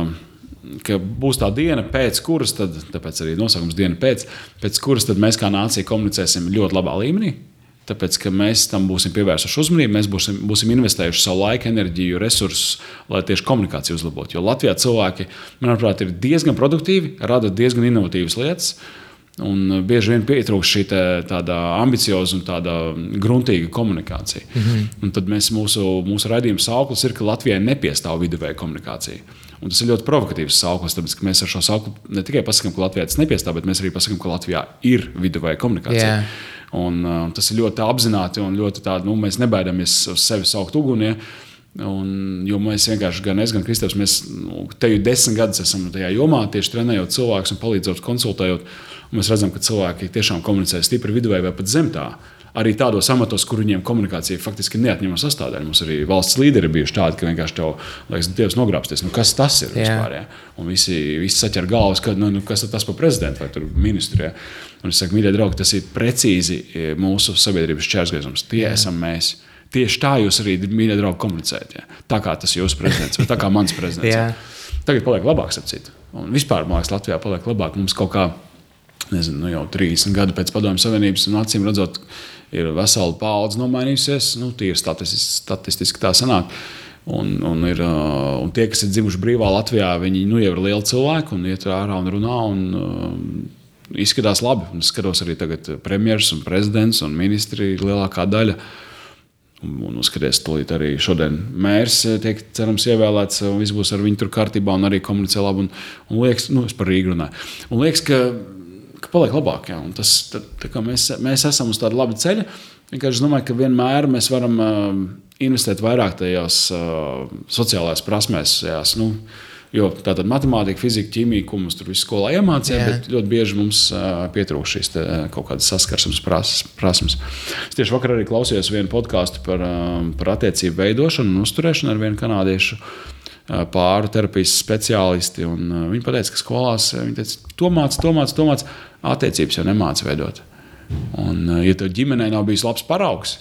ka būs tā diena, pēc kuras, tāpēc arī nosaukums Diena pēc kuras tad mēs kā nācija komunicēsim ļoti labā līmenī. Tāpēc, ka mēs tam būsim pievērsuši uzmanību, mēs būsim investējuši savu laiku, enerģiju, resursus, lai tieši komunikāciju uzlabotu. Jo Latvijā cilvēki, manuprāt, ir diezgan produktīvi, rada diezgan inovatīvas lietas. Un bieži vien pietrūkst šī tāda ambicioza un tāda gruntīga komunikācija. Un tad mūsu raidījuma sauklis ir, ka Latvijai nepiestāv viduvēja komunikācija. Un tas ir ļoti provokatīvs sauklis, tāpēc, ka mēs ar šo saukli ne tikai pasakām, ka Latvijā tas nepiestāv, bet mēs arī pasakām, ka Latvijā ir viduvēja komunikācija. Un tas ir ļoti apzināti un ļoti tādi, mēs nebaidamies uz sevi saukt uguni. Jo mēs vienkārši, gan es, gan Kristaps, mēs te jau 10 gadus esam tajā jomā, tieši trenējot cilvēkus un palīdzot, konsultējot. Un mēs redzam, ka cilvēki tiešām komunicē stipri viduvēji vai pat zem tā. Arī tādos amatos, kur viņiem komunikācija faktiski neatņemama sastāvdaļa. Mums arī valsts līderi bijuši tādi, ka vienkārši tev liekas, Dievs nogrābsties. Kas tas ir vispār? Ja? Un visi saķer galvas, ka kas tas par prezidentu vai tur ministru. Ja? Un es saku, mīļie draugi, tas ir precīzi mūsu sabiedrības šķērsgriezums. Tie esam mēs. Tieši tā jūs arī, mīļie draugi, komunicējat. Ja? Tā kā tas jūsu prezidents vai tā kā mans prezidents. Tagad paliek labāk, sapcīt. Un vispār, man liekas, Latvijā paliek labāk. Mums kaut kā, nezinu, jau 30 gadu pēc Padomju Savienības un acīm redzot, ir vesela paudze nomainījusies. Tīri statistiski tā sanāk. Un tie, kas ir dzimuši brīvā Latvijā, viņi jau ir lieli cilvēki un iet ārā un runā un izskatās labi. Un es skatos arī tagad premjers un prezidents un ministri ir lielākā daļa. Un uzskaties, tūlīt arī šodien mērs tiek, cerams, ievēlēts, un viss būs ar viņu tur kārtībā un arī komunicē labi. Un liekas, es par Rīgu runāju. Un liekas, ka paliek labāk. Jā. Un tas, mēs esam uz tāda laba ceļa. Vienkārši domāju, ka vienmēr mēs varam investēt vairāk tajās sociālajās prasmēs. Jo tātad matemātika, fizika, ķīmija, ko mums tur visu skolā iemācīja, bet ļoti bieži mums pietrūkst šīs kaut kādas saskarsmes prasmes. Es tieši vakar arī klausījos vienu podkāstu par attiecību veidošanu un uzturēšanu ar vienu kanādiešu pāru terapijas speciālisti. Un viņi pateica, ka skolās viņi teica, to māc, attiecības jau nemāc veidot. Un, ja tev ģimenei nav bijis labs paraugs,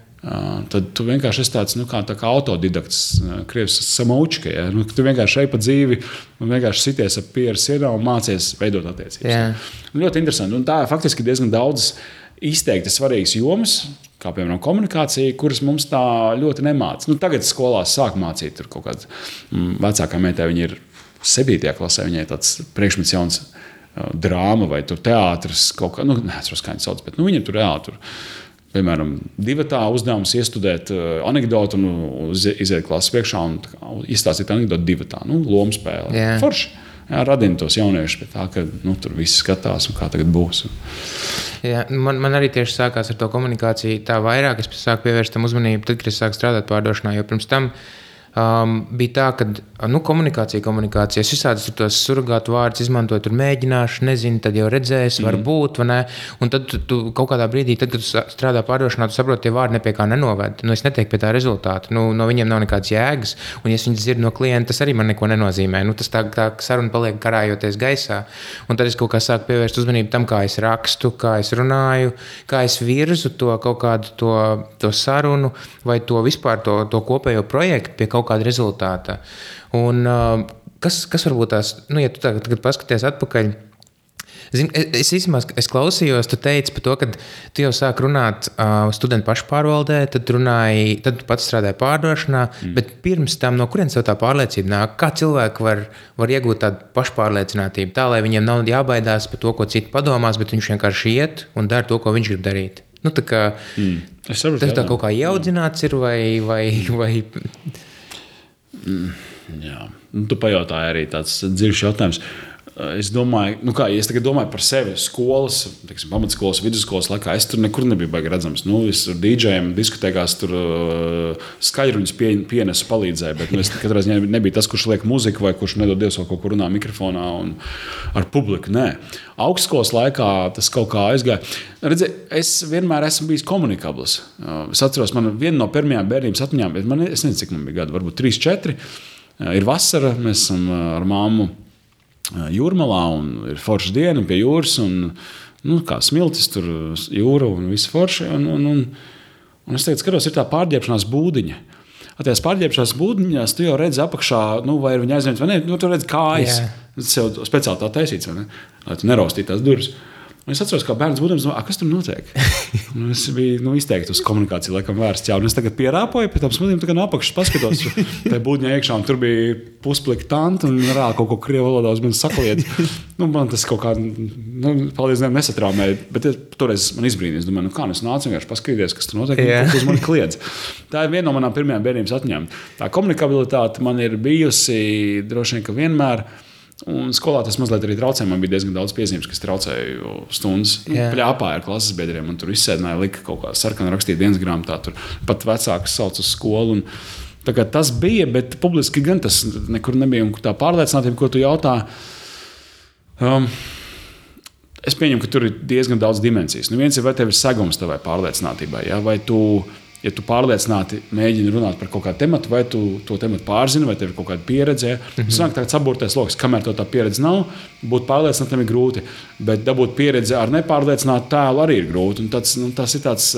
tad tu vienkārši esi tāds, tā kā autodidakts, krievs samoučka. Ja? Tu vienkārši ej pa dzīvi un vienkārši sities ap pieru sienā un mācies veidot attiecības. Ļoti interesanti. Un tā ir faktiski diezgan daudzas izteikti svarīgas jomas, kā piemēram komunikācija, kuras mums tā ļoti nemāca. Tagad skolās sāk mācīt tur kaut kāda vecākā meitē, viņa ir 7. klasē, viņai tāds priekšmets jauns drāma vai tur teātris kaut kā, neatceros, kā viņi sauc, bet viņam tur tur. Piemēram, 2. uzdevums iestudēt anekdotu un iziet klases priekšā un izstāstīt anekdotu 2. Lomu spēle. Forši. Radina tos jauniešus pie tā, ka tur viss skatās un kā tagad būs. Jā, man arī tieši sākās ar to komunikāciju tā vairāk. Es sāku pievērst tam uzmanību, tad, kad es sāku strādāt pārdošanā, jo pirms tam bija tā, ka komunikācija. Es visādus tos surrogātu vārdus izmantoju, tur mēģināšu, nezinu, tad jau redzēsi, varbūt, vai ne. Un tad tu kaut kādā brīdī, tad, kad tu strādā pārdošanā, tu saproti, tie vārdi nepie kā nenoved. Es netieku pie tā rezultāta. No viņiem nav nekādas jēgas. Un, ja es viņus dzirdu no klienta, tas arī man neko nenozīmē. Tas tā saruna paliek karājoties gaisā. Un tad es kaut kā sāku pievērst uzmanību tam, kā es rakstu, kā es runāju, kā es virzu to kaut kādu to sarunu vai to vispār to kopējo projektu pie kaut kāda rezultāta. Un kas varbūt tās, ja tu tagad paskaties atpakaļ, Es klausījos, tu teici par to, ka tu jau sāk runāt studentu pašpārvaldē, tad tu pats strādāji pārdošanā, bet pirms tam no kurienes tev tā pārliecība nāk? Kā cilvēki var iegūt tādu pašpārliecinātību tā, lai viņiem nav jābaidās par to, ko citi padomās, bet viņš vienkārši iet un dara to, ko viņš grib darīt? Nu, tā kā tas tā kaut kā ieaudzināts ir vai... Jā, tu pajautāji arī tāds dziļš jautājums. Es domāju, ja es tagad domāju par sevi skolas, pamatskolas, vidusskolas laikā, es tur nekur nebiju baigi redzams. Es tur dīdžējiem, diskotēkās tur skaļruņus pienesu palīdzēju, bet es katrā ziņā nebiju tas, kurš liek muziku vai kurš nedod Dievs vēl kaut kur runā mikrofonā un ar publiku. Nē. Augstskolas laikā tas kaut kā aizgāja. Redzi, es vienmēr esmu bijis komunikabls. Es atceros, man viena no pirmajām bērnības atmiņām, bet es nezinu, cik man bija gadu, varbūt 3, 4. Ir vasara, mēs esam ar mammu Jūrmalā un ir forša diena pie jūras un kā smiltis tur jūra un visi forši un es tagad skatos, ir tā pārģērbšanās būdiņa. Tajās pārģērbšanās būdiņās tu jau redzi apakšā, vai ir viņa aizņemts vai ne, tu redzi kājas. Tas jau speciāli tā taisīts, vai ne? Lai tu neraustītu tās durvis. Un es atceros, kā bērns būdams, kas tur notiek? Es biju izteikti uz komunikāciju laikam vērsts. Jā, un es tagad pierāpoju, pēc tam smiltīm no apakšas paskatos. Tā būdņā iekšā, un tur bija pusplika tanta, un rā kaut ko krievu valodā uz mani sakliedz. Man tas kaut kā, paldies Dievam, nesatraumēja. Bet toreiz man izbrīnījās. Domāju, kā es nācu vienkārši paskatīties, kas tur notiek, un uz mani kliedz. Tā ir viena no manām pirmajām bērnības atņēmām. Tā komunikabilitāte man ir bijusi droši vien, ka vienmēr. Un skolā tas mazliet arī traucēja. Man bija diezgan daudz piezīmes, kas traucēja stundas. Pļāpāja ar klases biedriem. Man tur izsēdināja, lika kaut kā sarkana rakstīt dienas grāmatā. Tur pat vecākus sauc uz skolu. Un tas bija, bet publiski gan tas nekur nebija. Un tā pārliecinātība, ko tu jautā, es pieņemu, ka tur ir diezgan daudz dimensijas. Viens ir, vai tev ir segums tavai pārliecinātībai, ja? Vai tu... Ja tu pārliecināti mēģini runāt par kaut kādu tematu, vai tu to tematu pārzini, vai tev ir kaut kāda pieredze, tas nāk tāds saburtais loks. Kamēr to tā pieredze nav, būt pārliecinātam ir grūti, bet dabūt pieredze ar nepārliecinātu tēlu arī ir grūti. Un tas ir tāds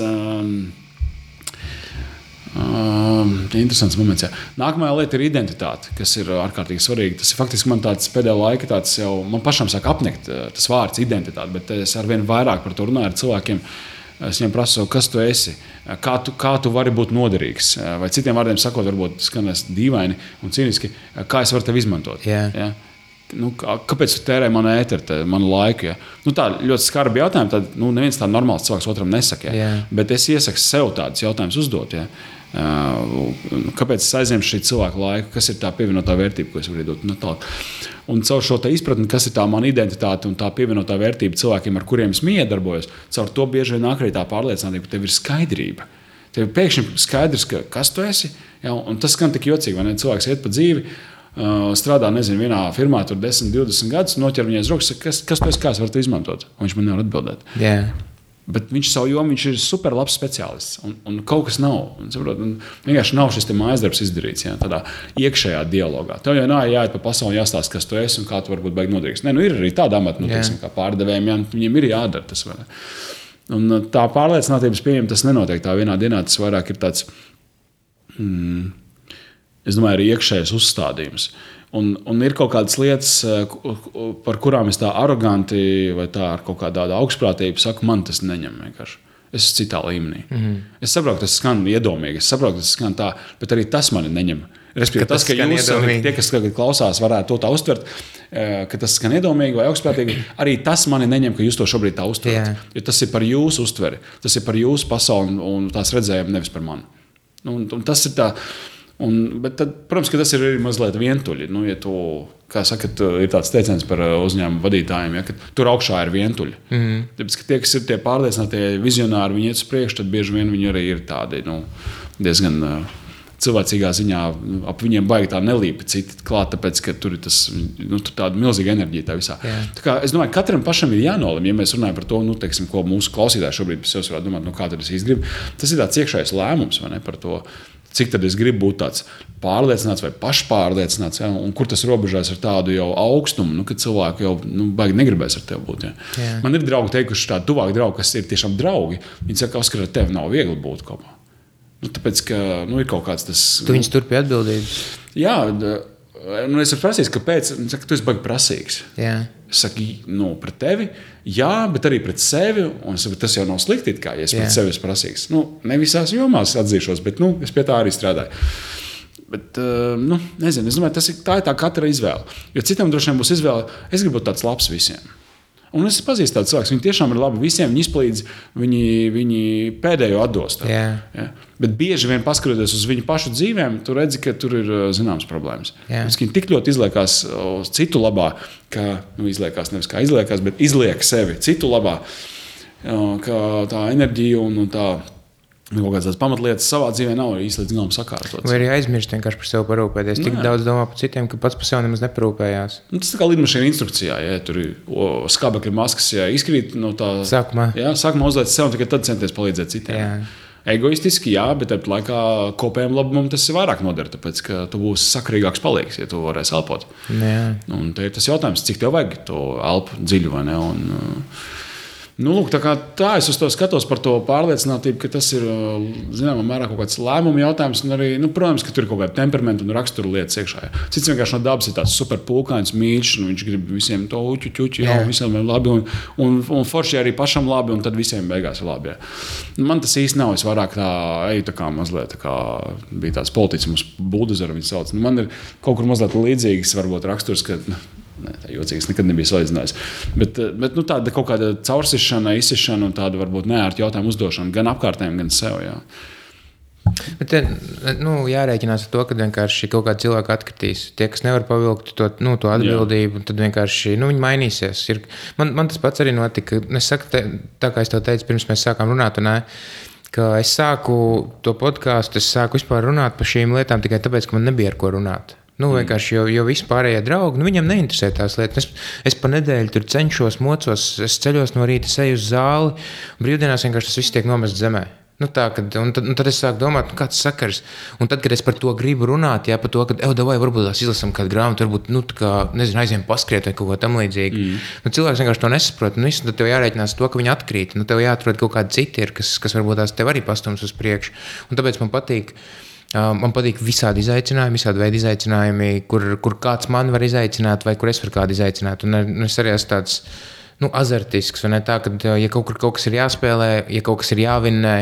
interesants moments. Jā. Nākamā lieta ir identitāte, kas ir ārkārtīgi svarīga. Tas ir faktiski man tāds pēdējā laika tāds jau, man pašam sāk apnikt tas vārds identitāte, bet es arvien vairāk par to runāju ar cilvēkiem. Es viņiem prasu, kas tu esi, kā tu vari būt noderīgs. Vai citiem vārdiem sakot, varbūt skanēs dīvaini un cīniski, kā es varu tevi izmantot. Yeah. Ja? Kāpēc tu tērē manu ēteru, manu laiku? Ja? Tā ļoti skarbi jautājumi, tad neviens tā normāls cilvēks otram nesaka. Ja? Yeah. Bet es iesaku sev tādus jautājumus uzdot. Ja? Kāpēc es aizņemšu šī cilvēka laiku, kas ir tā pievienotā vērtība, ko es varu iedot. Un caur šo izpratni, kas ir tā mana identitāte un tā pievienotā vērtība cilvēkiem, ar kuriem es miedarbojos, caur to bieži vien nāk arī tā pārliecinātība, ka tev ir skaidrība. Tev ir pēkšņi skaidrs, kas tu esi. Ja? Un tas skan tik jocīgi, vai ne? Cilvēks iet pa dzīvi, strādā, vienā firmā tur 10, 20 gadus, noķer viņai uz rokas, kas tu esi, kā es varu to izmantot? Un viņš man nevar atbildēt. Yeah. Bet viņš savu jomu, viņš ir superlabs speciālists. Un kaut kas nav. Vienkārši nav šis mājas darbs izdarīts. Jā, tādā iekšējā dialogā. Tev jau nav jāiet pa pasauli, jāstāsta, kas tu esi un kā tu vari būt baigi noderīgs. Ir arī tāda amata, kā pārdevējiem, jā, viņiem ir jādara tas. Un tā pārliecinātības pieejama tas nenotiek tā vienā dienā. Tas vairāk ir tāds, es domāju, arī iekšējais uzstādījums. Un ir kaut kādas lietas, par kurām es tā aroganti vai tā ar kaut kādu augstprātību saku, man tas neņem vienkārši. Es esmu citā līmenī. Es saprotu, ka tas skan iedomīgi, es saprotu, ka tas skan tā, bet arī tas mani neņem. Respektīvi, tas, ka jūs, tie, kas klausās, varētu to tā uztvert, ka tas skan iedomīgi vai augstprātīgi, arī tas mani neņem, ka jūs to šobrīd tā uztverat. Jo tas ir par jūsu uztveri, tas ir par jūsu pasauli un tās redzējumu, nevis par mani. Un tas ir tā... Bet tad, protams, ka tas ir arī mazliet vientuļi. Ja tu, kā saka, ir tāds teiciens par uzņēmumu vadītājiem, ja, ka tur augšā ir vientuļi. Tāpēc, ka tie, kas ir tie pārliecinātie vizionāri, viņi iet uz priekšu, tad bieži vien viņi arī ir tādi diezgan cilvēcīgā ziņā. Ap viņiem baigi tā nelīpa citi klāt, tāpēc, ka tur ir tas, tāda milzīga enerģija tā visā. Yeah. Tā kā, es domāju, katram pašam ir jānolem, ja mēs runājam par to, teiksim, ko mūsu klausītāji šobrīd par sevi varētu domāt, kā tad es īsti gribu. Tas ir tāds iekšējais lēmums, vai ne, par to, cik tad es gribu būt tāds pārliecināts vai pašpārliecināts, ja? Un kur tas robežās ar tādu jau augstumu, kad cilvēki jau baigi negribēs ar tevi būt. Ja? Yeah. Man ir draugi teikuši tādi tuvāki draugi, kas ir tiešām draugi. Viņi saka, Oskar, ar tevi nav viegli būt kopā. Tāpēc, ka ir kaut kāds tas... Tu viņus turpi atbildības? Jā, es varu prasīt, kāpēc, saka, tu esi baigi prasīgs. Jā. Es saku, pret tevi, jā, bet arī pret sevi, un es saku, tas jau nav slikti, ja es pret sevi esmu prasīgs. Ne visās jomās atzīšos, bet, es pie tā arī strādāju. Bet, nezinu, es domāju, tā ir tā katra izvēle. Jo citam droši vien būs izvēle, es gribu būt tāds labs visiem. Un es pazīstu tādus cilvēkus, viņi tiešām ir labi visiem, viņi izplīdz, viņi pēdējo atdos. Ja? Bet bieži vien paskatoties uz viņu pašu dzīvēm, tu redzi, ka tur ir zināmas problēmas. Viņi tik ļoti izliekās citu labā, ka, izliekās nevis kā izliekās, bet izliek sevi citu labā, ka tā enerģija un tā kaut kādas pamatlietas savā dzīvē nav īsti līdz galam sakārtotas. Vai arī aizmirst vienkārši par sevi parūpēties. Tik daudz domā par citiem, ka pats par sevi nemaz neparūpējās. Tas tā kā lidmašīna instrukcijā, ja tur ir skābekļa maskas, ja izkrīt no tā. Sākumā uzliec sev, un tikai tad centies palīdzēt citiem. Jā. Egoistiski, jā, bet tāpat laikā kopējiem labumam tas ir vairāk nodara, tāpēc, ka tu būsi sakarīgāks palīgs, ja tu varēsi elpot. Jā. Un te ir tas jautājums, cik tev vajag to elpu dziļu vai ne. Lūk, tā es uz to skatos par to pārliecinātību, ka tas ir zināmā mērā kaut kāds lēmumu jautājums. Un arī, protams, ka tur ir kaut kāda temperamenta un rakstura lietas iekšā. Cits vienkārši no dabas ir tāds superpulkains, mīļš, un viņš grib visiem to uķuķi, visiem labi, un forši arī pašam labi, un tad visiem beigās ir labi. Ja. Man tas īsti nav. Es vairāk tā eju tā kā mazliet, tā kā bija tāds politiķis, mums buldozeru viņi sauc. Man ir kaut kur mazliet līdzīgs, varbūt raksturs, ka tā jocīgs nekad nebija salīdzinājis. Bet tāda kaut kāda caursišana, izsišana un tāda varbūt neērta jautājuma uzdošana gan apkārtējiem, gan sev. Jā. Bet jārēķinās ar to, ka vienkārši kaut kādi cilvēki atkritīs. Tie, kas nevar pavilkt to atbildību, tad vienkārši viņi mainīsies. Man tas pats arī notika. Es saku, tā kā es tev teicu, pirms mēs sākām runāt, ka es sāku to podcastu, es sāku vispār runāt par šīm lietām tikai tāpēc, ka man nebija ar ko runāt. Vienkārši, jo vispārējie draugi, viņam neinteresē tās lietas. Es pa nedēļu tur cenšos, mocos, es ceļos no rīta, eju uz zāli, brīvdienās vienkārši tas viss tiek nomests zemē. Tad es sāku domāt, kāds sakars. Un tad, kad es par to gribu runāt, par to, ka varbūt tās izlasam kādu grāmatu, varbūt, aiziem paskriet vai kaut ko tam līdzīgi. Cilvēks vienkārši to nesaprot. Tad tev jārēķinās to, ka viņi atkrīt. Tev jāatrod kaut kādi citi, kas varbūt tās tev arī pastums uz priekšu. Un tāpēc man patīk visādi izaicinājumi, visādi veidi izaicinājumi, kur kāds man var izaicināt, vai kur es varu kādu izaicināt. Un es arī esmu tāds azartisks, vai ne tā, ka ja kaut kas ir jāspēlē, ja kaut kas ir jāvinnē,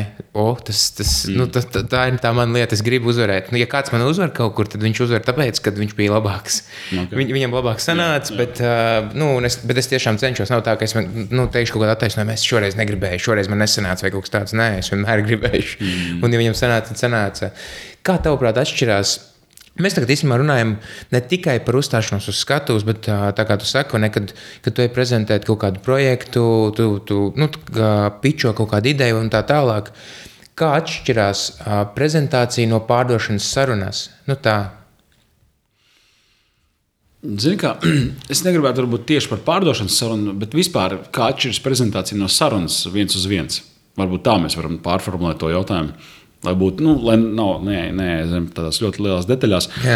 tā ir tā man lieta, es gribu uzvarēt. Ja kāds man uzvar kaut kur, tad viņš uzvar tāpēc, ka viņš bija labāks. Okay. Viņam labāk sanāca, bet es tiešām cenšos. Nav tā, ka es teikšu kaut kādu attaisnojumu, es šoreiz negribēju, šoreiz man nesanāca vai kaut kas tāds. Nē, es vienmēr gribēju. Un ja viņam sanāca, tad sanāca. Kā tavuprāt atšķirās? Mēs tagad īstenībā runājam ne tikai par uzstāšanos uz skatuves, bet tā kā tu saki, kad tu ej prezentēt kaut kādu projektu, tu pičo kaut kādu ideju un tā tālāk. Kā atšķirās prezentācija no pārdošanas sarunās? Tā. Zini kā, es negribētu varbūt tieši par pārdošanas sarunu, bet vispār kā atšķiras prezentācija no sarunas viens uz viens. Varbūt tā mēs varam pārformulēt to jautājumu. Lai būtu, lai nav neaizem tādās ļoti lielās detaļās. Jā.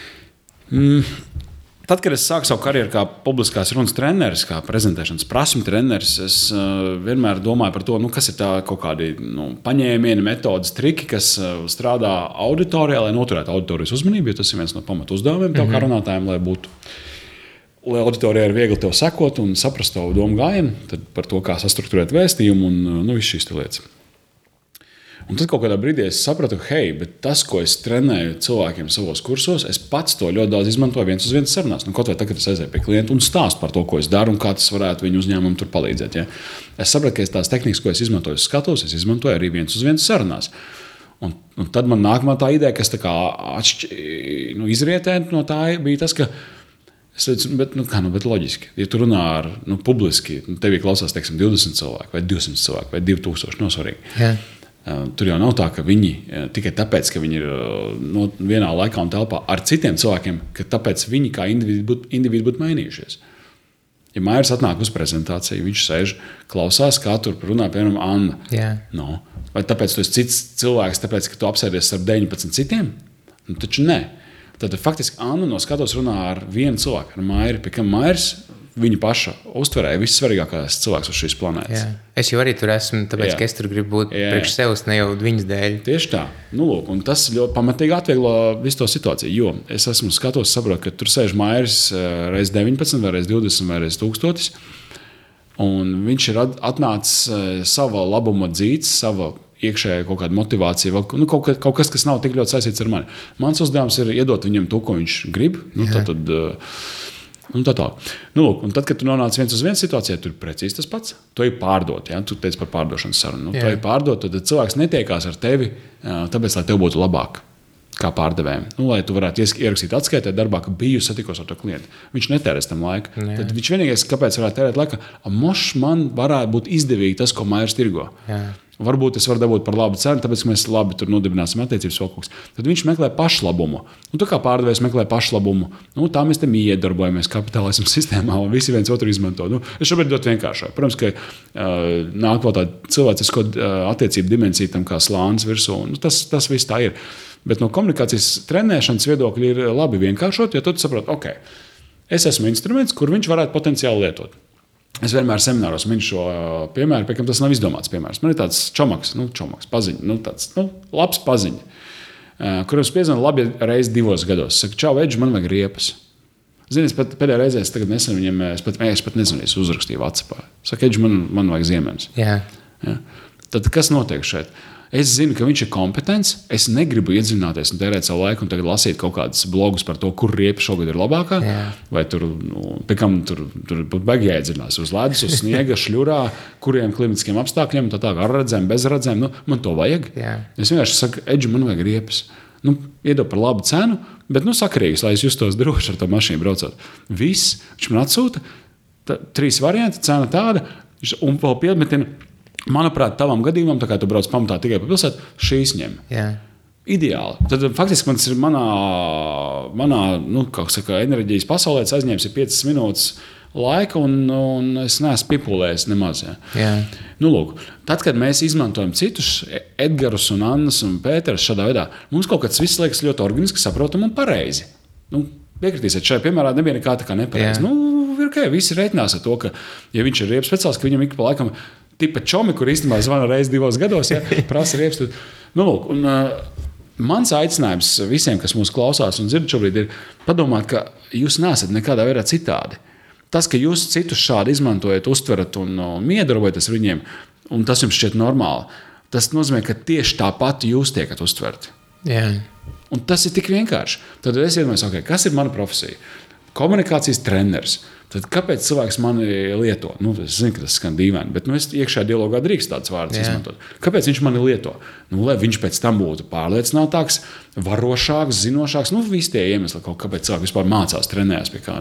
Tad, kad es sāku savu karjeru kā publiskās runas treneris, kā prezentēšanas prasmu treneris, es vienmēr domāju par to, kas ir tā kaut kādi paņēmieni, metodas, triki, kas strādā auditorijā, lai noturētu auditorijas uzmanību, jo tas ir viens no pamatu uzdevumiem tev kā runātājiem, lai auditorijai ir viegli tev sekot un saprast tavu domu gājienu, tad par to, kā sastrukturēt vēstījumu un viss šīs lietas. Un tad kaut kādā brīdī es sapratu, bet tas, ko es trenēju cilvēkiem savos kursos, es pats to ļoti daudz izmantoju viens uz viens sarunās. Kaut vai tagad, kad es aizēju pie klienta un stāstu par to, ko es daru un kā tas varētu viņu uzņēmumu tur palīdzēt. Ja? Es sapratu, ka tās tehnikas, ko es izmantoju skatos, es izmantoju arī viens uz viens sarunās. Un tad man nākamā tā ideja, kas tā kā izrietē no tā, bija tas, ka es teicu, bet loģiski. Ja tu runā ar publiski, tevī klausās, teiksim, 20 cilvēku vai 200 cilvēku vai 2000, svarīgi. Yeah. Tur jau nav tā, ka viņi tikai tāpēc, ka viņi ir vienā laikā un telpā ar citiem cilvēkiem, ka tāpēc viņi kā individi būtu mainījušies. Ja Mairis atnāk uz prezentāciju, viņš sēž, klausās, kā tur runā, piemēram, Anna. Yeah. Vai tāpēc tu esi cits cilvēks, tāpēc, ka tu apsēdies ar 19 citiem? Taču nē. Tad faktiski Anna no skatos runā ar vienu cilvēku, ar Mairi, pie kam Mairis viņa paša uztverē ir vissvarīgākais cilvēks uz šīs planētas. Jā. Es jau arī tur esmu, tāpēc, ka es tur gribu būt priekš sevis, ne jau viņas dēļ. Tieši tā. Lūk, un tas ļoti pamatīgi atvieglo visu to situāciju, jo es esmu skatos, saprotu, ka tur sēž Mairis reiz 19, vai reiz 20, vai reiz 1000, un viņš ir atnācis sava labuma dzīts, sava iekšējā kaut kāda motivācija, kaut kas, kas nav tik ļoti saistīts ar mani. Mans uzdevums ir iedot viņam to, ko viņš grib. Tā. Lūk, un tad, kad tu nonāc viens uz viens situācijā, tur precīzi tas pats. To ir pārdot. Ja? Tu teici par pārdošanas sarunu. To ir pārdot, tad cilvēks netiekās ar tevi, tāpēc, lai tev būtu labāk kā pārdevējiem. Lai tu varētu ierakstīt atskaitē darbā, ka biju satikos ar to klientu. Viņš netērēs tam laiku. Tad viņš vienīgais, kāpēc varētu tērēt laiku, man varētu būt izdevīgi tas, ko Mairis tirgo. Jā. Varbūt es varu dabūt par labu cenu, tāpēc, ka mēs labi tur nodibināsim attiecības sokuks. Tad viņš meklē pašlabumu. Tā kā pārdevējs meklē pašlabumu, tā mēs tam iedarbojamies kapitālismu sistēmā un visi viens otru izmanto. Es šobrīd ļoti vienkāršoju. Protams, ka nāk vēl tāda cilvēcisko attiecību dimensija tam kā slānis virsū. Tas viss tā ir. Bet no komunikācijas trenēšanas viedokļa ir labi vienkāršot, jo tu saproti, ok, es esmu instruments, kur viņš varētu potenciāli lietot. Es vienmēr semināros minu šo piemēru, pie kam tas nav izdomāts piemērs. Man ir tāds čomaks paziņa, tāds labs paziņa, kuriem piezvanu labi reizi 2 gados. Saka, čau, Edži, man vajag riepas. Zini, es pat pēdējā reizē, es tagad nesen viņam, es pat nezinu, es uzrakstīju WhatsAppā. Saka, Edži, man vajag ziemenes. Jā. Tad kas notiek šeit? Es zinu, ka viņš ir kompetents. Es negribu iedziļināties un tērēt savu laiku un tagad lasīt kaut kādus blogus par to, kur riepa šogad ir labākā. Jā. Vai tur, pie kam tur būtu baigi jāiedziļinās uz ledus, uz sniega, šļurā, kuriem klimatiskiem apstākļiem, tā ar redzēm, bez redzēm. Man to vajag. Jā. Es vienkārši saku, Edži, man vajag riepas. Iedod par labu cenu, bet sakarīgs, lai es justos droši ar to mašīnu braucot. Viss, viņš man atsūta, 3 varianti, cena tāda, un vēl piedmetina. Manuprāt, tavam gadījumam, tā kā tu brauc pamatā tikai pa pilsētu, šīs ņem. Jā. Ideāli. Tad faktiski man tas ir manā enerģijas pasaulē aizņēmis 5 minūtes laika, un es neesmu pipulējis nemaz. Jā. Lūk, tad, kad mēs izmantojam citus, Edgarus un Annas un Pēterus šādā veidā, mums kaut kas viss liekas ļoti organiski, saprotam un pareizi. Piekritīsiet, šajā piemērā nebija nekā tā kā nepareizi. Ir ok, visi reiķinās ar to, ka, ja viņš ir riepas speciāls, ka viņam ik pa laikam tipa čomi, kur īstenībā zvana reizi 2 gados, prasa riepas. Lūk, mans aicinājums visiem, kas mūs klausās un dzird šobrīd, ir padomāt, ka jūs neesat nekādā veidā citādi. Tas, ka jūs citus šādi izmantojat, uztverat un miedarbojaties ar viņiem, un tas jums šķiet normāli, tas nozīmē, ka tieši tāpat jūs tiekat uztverti. Jā. Un tas ir tik vienkārši. Tad es iedomājos, okay, kas ir mana profesija? Komunikācijas treneris. Tad kāpēc cilvēks mani lieto? Es zinu, ka tas skan dīvaini, bet es iekšā dialogā drīkst tāds vārds izmantot. Kāpēc viņš mani lieto? Lai viņš pēc tam būtu pārliecinātāks, varošāks, zinošāks. Visi tie iemesli, kāpēc cilvēks vispār mācās, trenējās pie kā.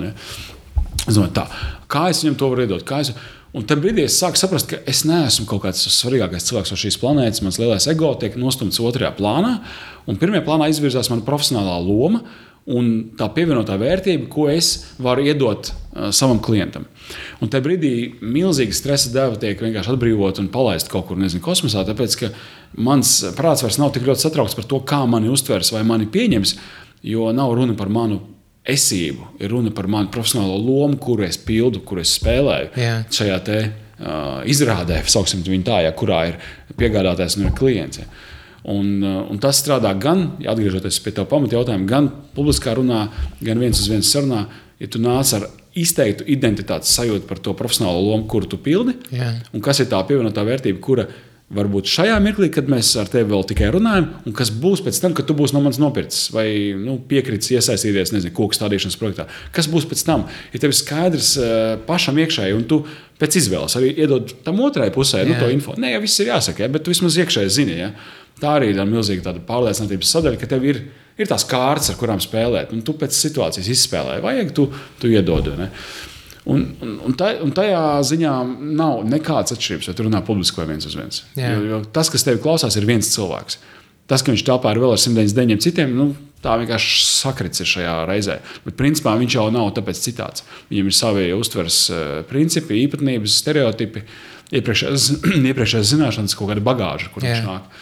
Kā es viņam to varu iedot? Un tad brīdī es sāku saprast, ka es neesmu kaut kāds svarīgākais cilvēks uz šīs planētas. Mans lielais ego tiek nostumts 2. plānā, un 1. plānā izvirzās mana profesionālā loma un tā pievienotā vērtība, ko es varu iedot savam klientam. Un tajā brīdī milzīga stresa deva tiek vienkārši atbrīvot un palaist kaut kur, kosmosā, tāpēc, ka mans prāts vairs nav tik ļoti satraukts par to, kā mani uztvers vai mani pieņems, jo nav runa par manu esību, ir runa par manu profesionālo lomu, kuru es pildu, kuru es spēlēju šajā te izrādē, sauksim viņu tā, kurā ir piegādātājs un ir klients. Un tas strādā gan, atgriežoties pie tev pamata jautājuma, gan publiskā runā, gan viens uz viens sarunā, ja tu nāc ar izteiktu identitātes sajūtu par to profesionālo lomu, kuru tu pildi, un kas ir tā pievienotā vērtība, kura varbūt šajā mirklī, kad mēs ar tevi vēl tikai runājam, un kas būs pēc tam, kad tu būsi no manis nopircis vai piekritis iesaistīties, koku stādīšanas projektā. Kas būs pēc tam? Ja tev ir skaidrs pašam iekšēji, un tu pēc izvēles arī iedod tam otrai pusē to info. Nē, viss ir jāsaka, bet tu vismaz iekšēji zini. Tā arī ir milzīga tāda pārliecinātības sadaļa, ka tev ir tās kārtas, ar kurām spēlēt, un tu pēc situācijas izspēlē. Vajag, tu iedod. Ne? Un tajā ziņā nav nekādas atšķirības, vai tu runā publiski vai viens uz viens. Jo tas, kas tevi klausās, ir viens cilvēks. Tas, ka viņš telpā ir vēl ar 199 citiem, tā vienkārši sakrits ir šajā reizē. Bet principā viņš jau nav tāpēc citāds. Viņam ir savi uztveres principi, īpatnības, stereotipi, iepriekšējās zināšanas, kaut kāda bagāža, kur viņš nāk.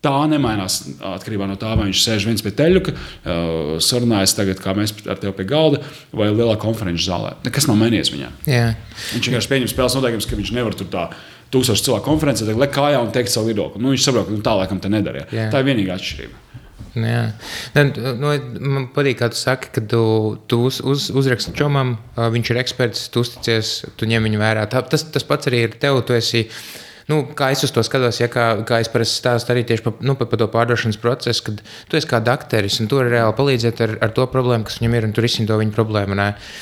Tā nemainās atkarībā no tā, vai viņš sēž viens pie teļuka, sarunājas tagad, kā mēs ar tevi pie galda, vai lielā konferenču zālē. Nekas nav mainījies viņā. Yeah. Viņš vienkārši pieņem spēles noteikumus, ka viņš nevar tur tā 1000 cilvēku konferencē likt kājā un teikt savu viedokli. Viņš saprot, ka tā laikam te nedara. Yeah. Tā ir vienīgā atšķirība. Jā. Man patīk, kā tu saki, ka tu uzraksti čomam, viņš ir eksperts, tu uzticies, tu ņem viņu vērā. Tas pats arī ir tev, tu esi, kā es uz to skatos, kā es parasti stāstu arī tieši par to pārdošanas procesu, kad tu esi kā dakteris un tu vari reāli palīdzēt ar to problēmu, kas viņam ir, un tu risini to viņa problēmu.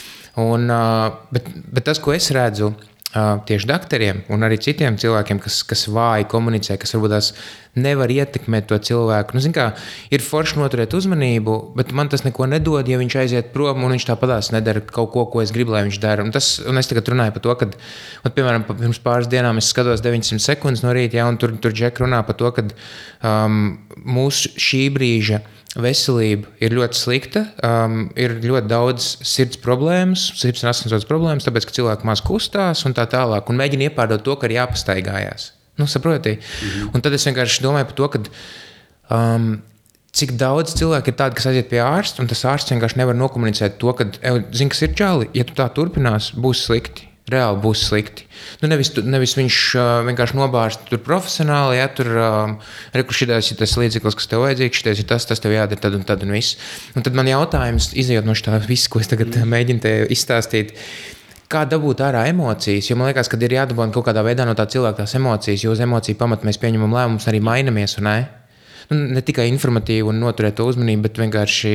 Bet tas, ko es redzu, tieši dakteriem un arī citiem cilvēkiem, kas vāji komunicē, kas varbūt tās nevar ietekmēt to cilvēku. Ir forši noturēt uzmanību, bet man tas neko nedod, ja viņš aiziet prom un viņš tāpatās nedara kaut ko es gribu, lai viņš dara. Un es tagad runāju par to, ka, piemēram, pirms pāris dienām es skatos 900 sekundes no rīta, un tur Džek runā par to, ka mūsu šī brīža veselība ir ļoti slikta, ir ļoti daudz sirds un asinsvadas problēmas, tāpēc, ka cilvēki maz kustās un tā tālāk, un mēģina iepārdot to, ka ir jāpastaigājās. Saproti? Un tad es vienkārši domāju par to, ka cik daudz cilvēku ir tādi, kas aiziet pie ārsta, un tas ārsts vienkārši nevar nokomunicēt to, ka, zini, kas ir čāli, ja tu tā turpinās, būs slikti. Reāli būs slikti. Nevis viņš vienkārši nobārst tur profesionāli, ja tur šitais ir tas līdzeklis, kas tev vajadzīgs, šitais ir tas tev jādara tad un viss. Un tad man jautājums, izejot no šitā visu, ko es tagad mēģinu te izstāstīt, kā dabūt ārā emocijas, jo man liekas, ka ir jādabūna kaut kādā veidā no tā cilvēka tās emocijas, jo uz emociju pamatu mēs pieņemam lēmumus, arī mainamies, un ne tikai informatīvi un noturēt to uzmanību, bet vienkārši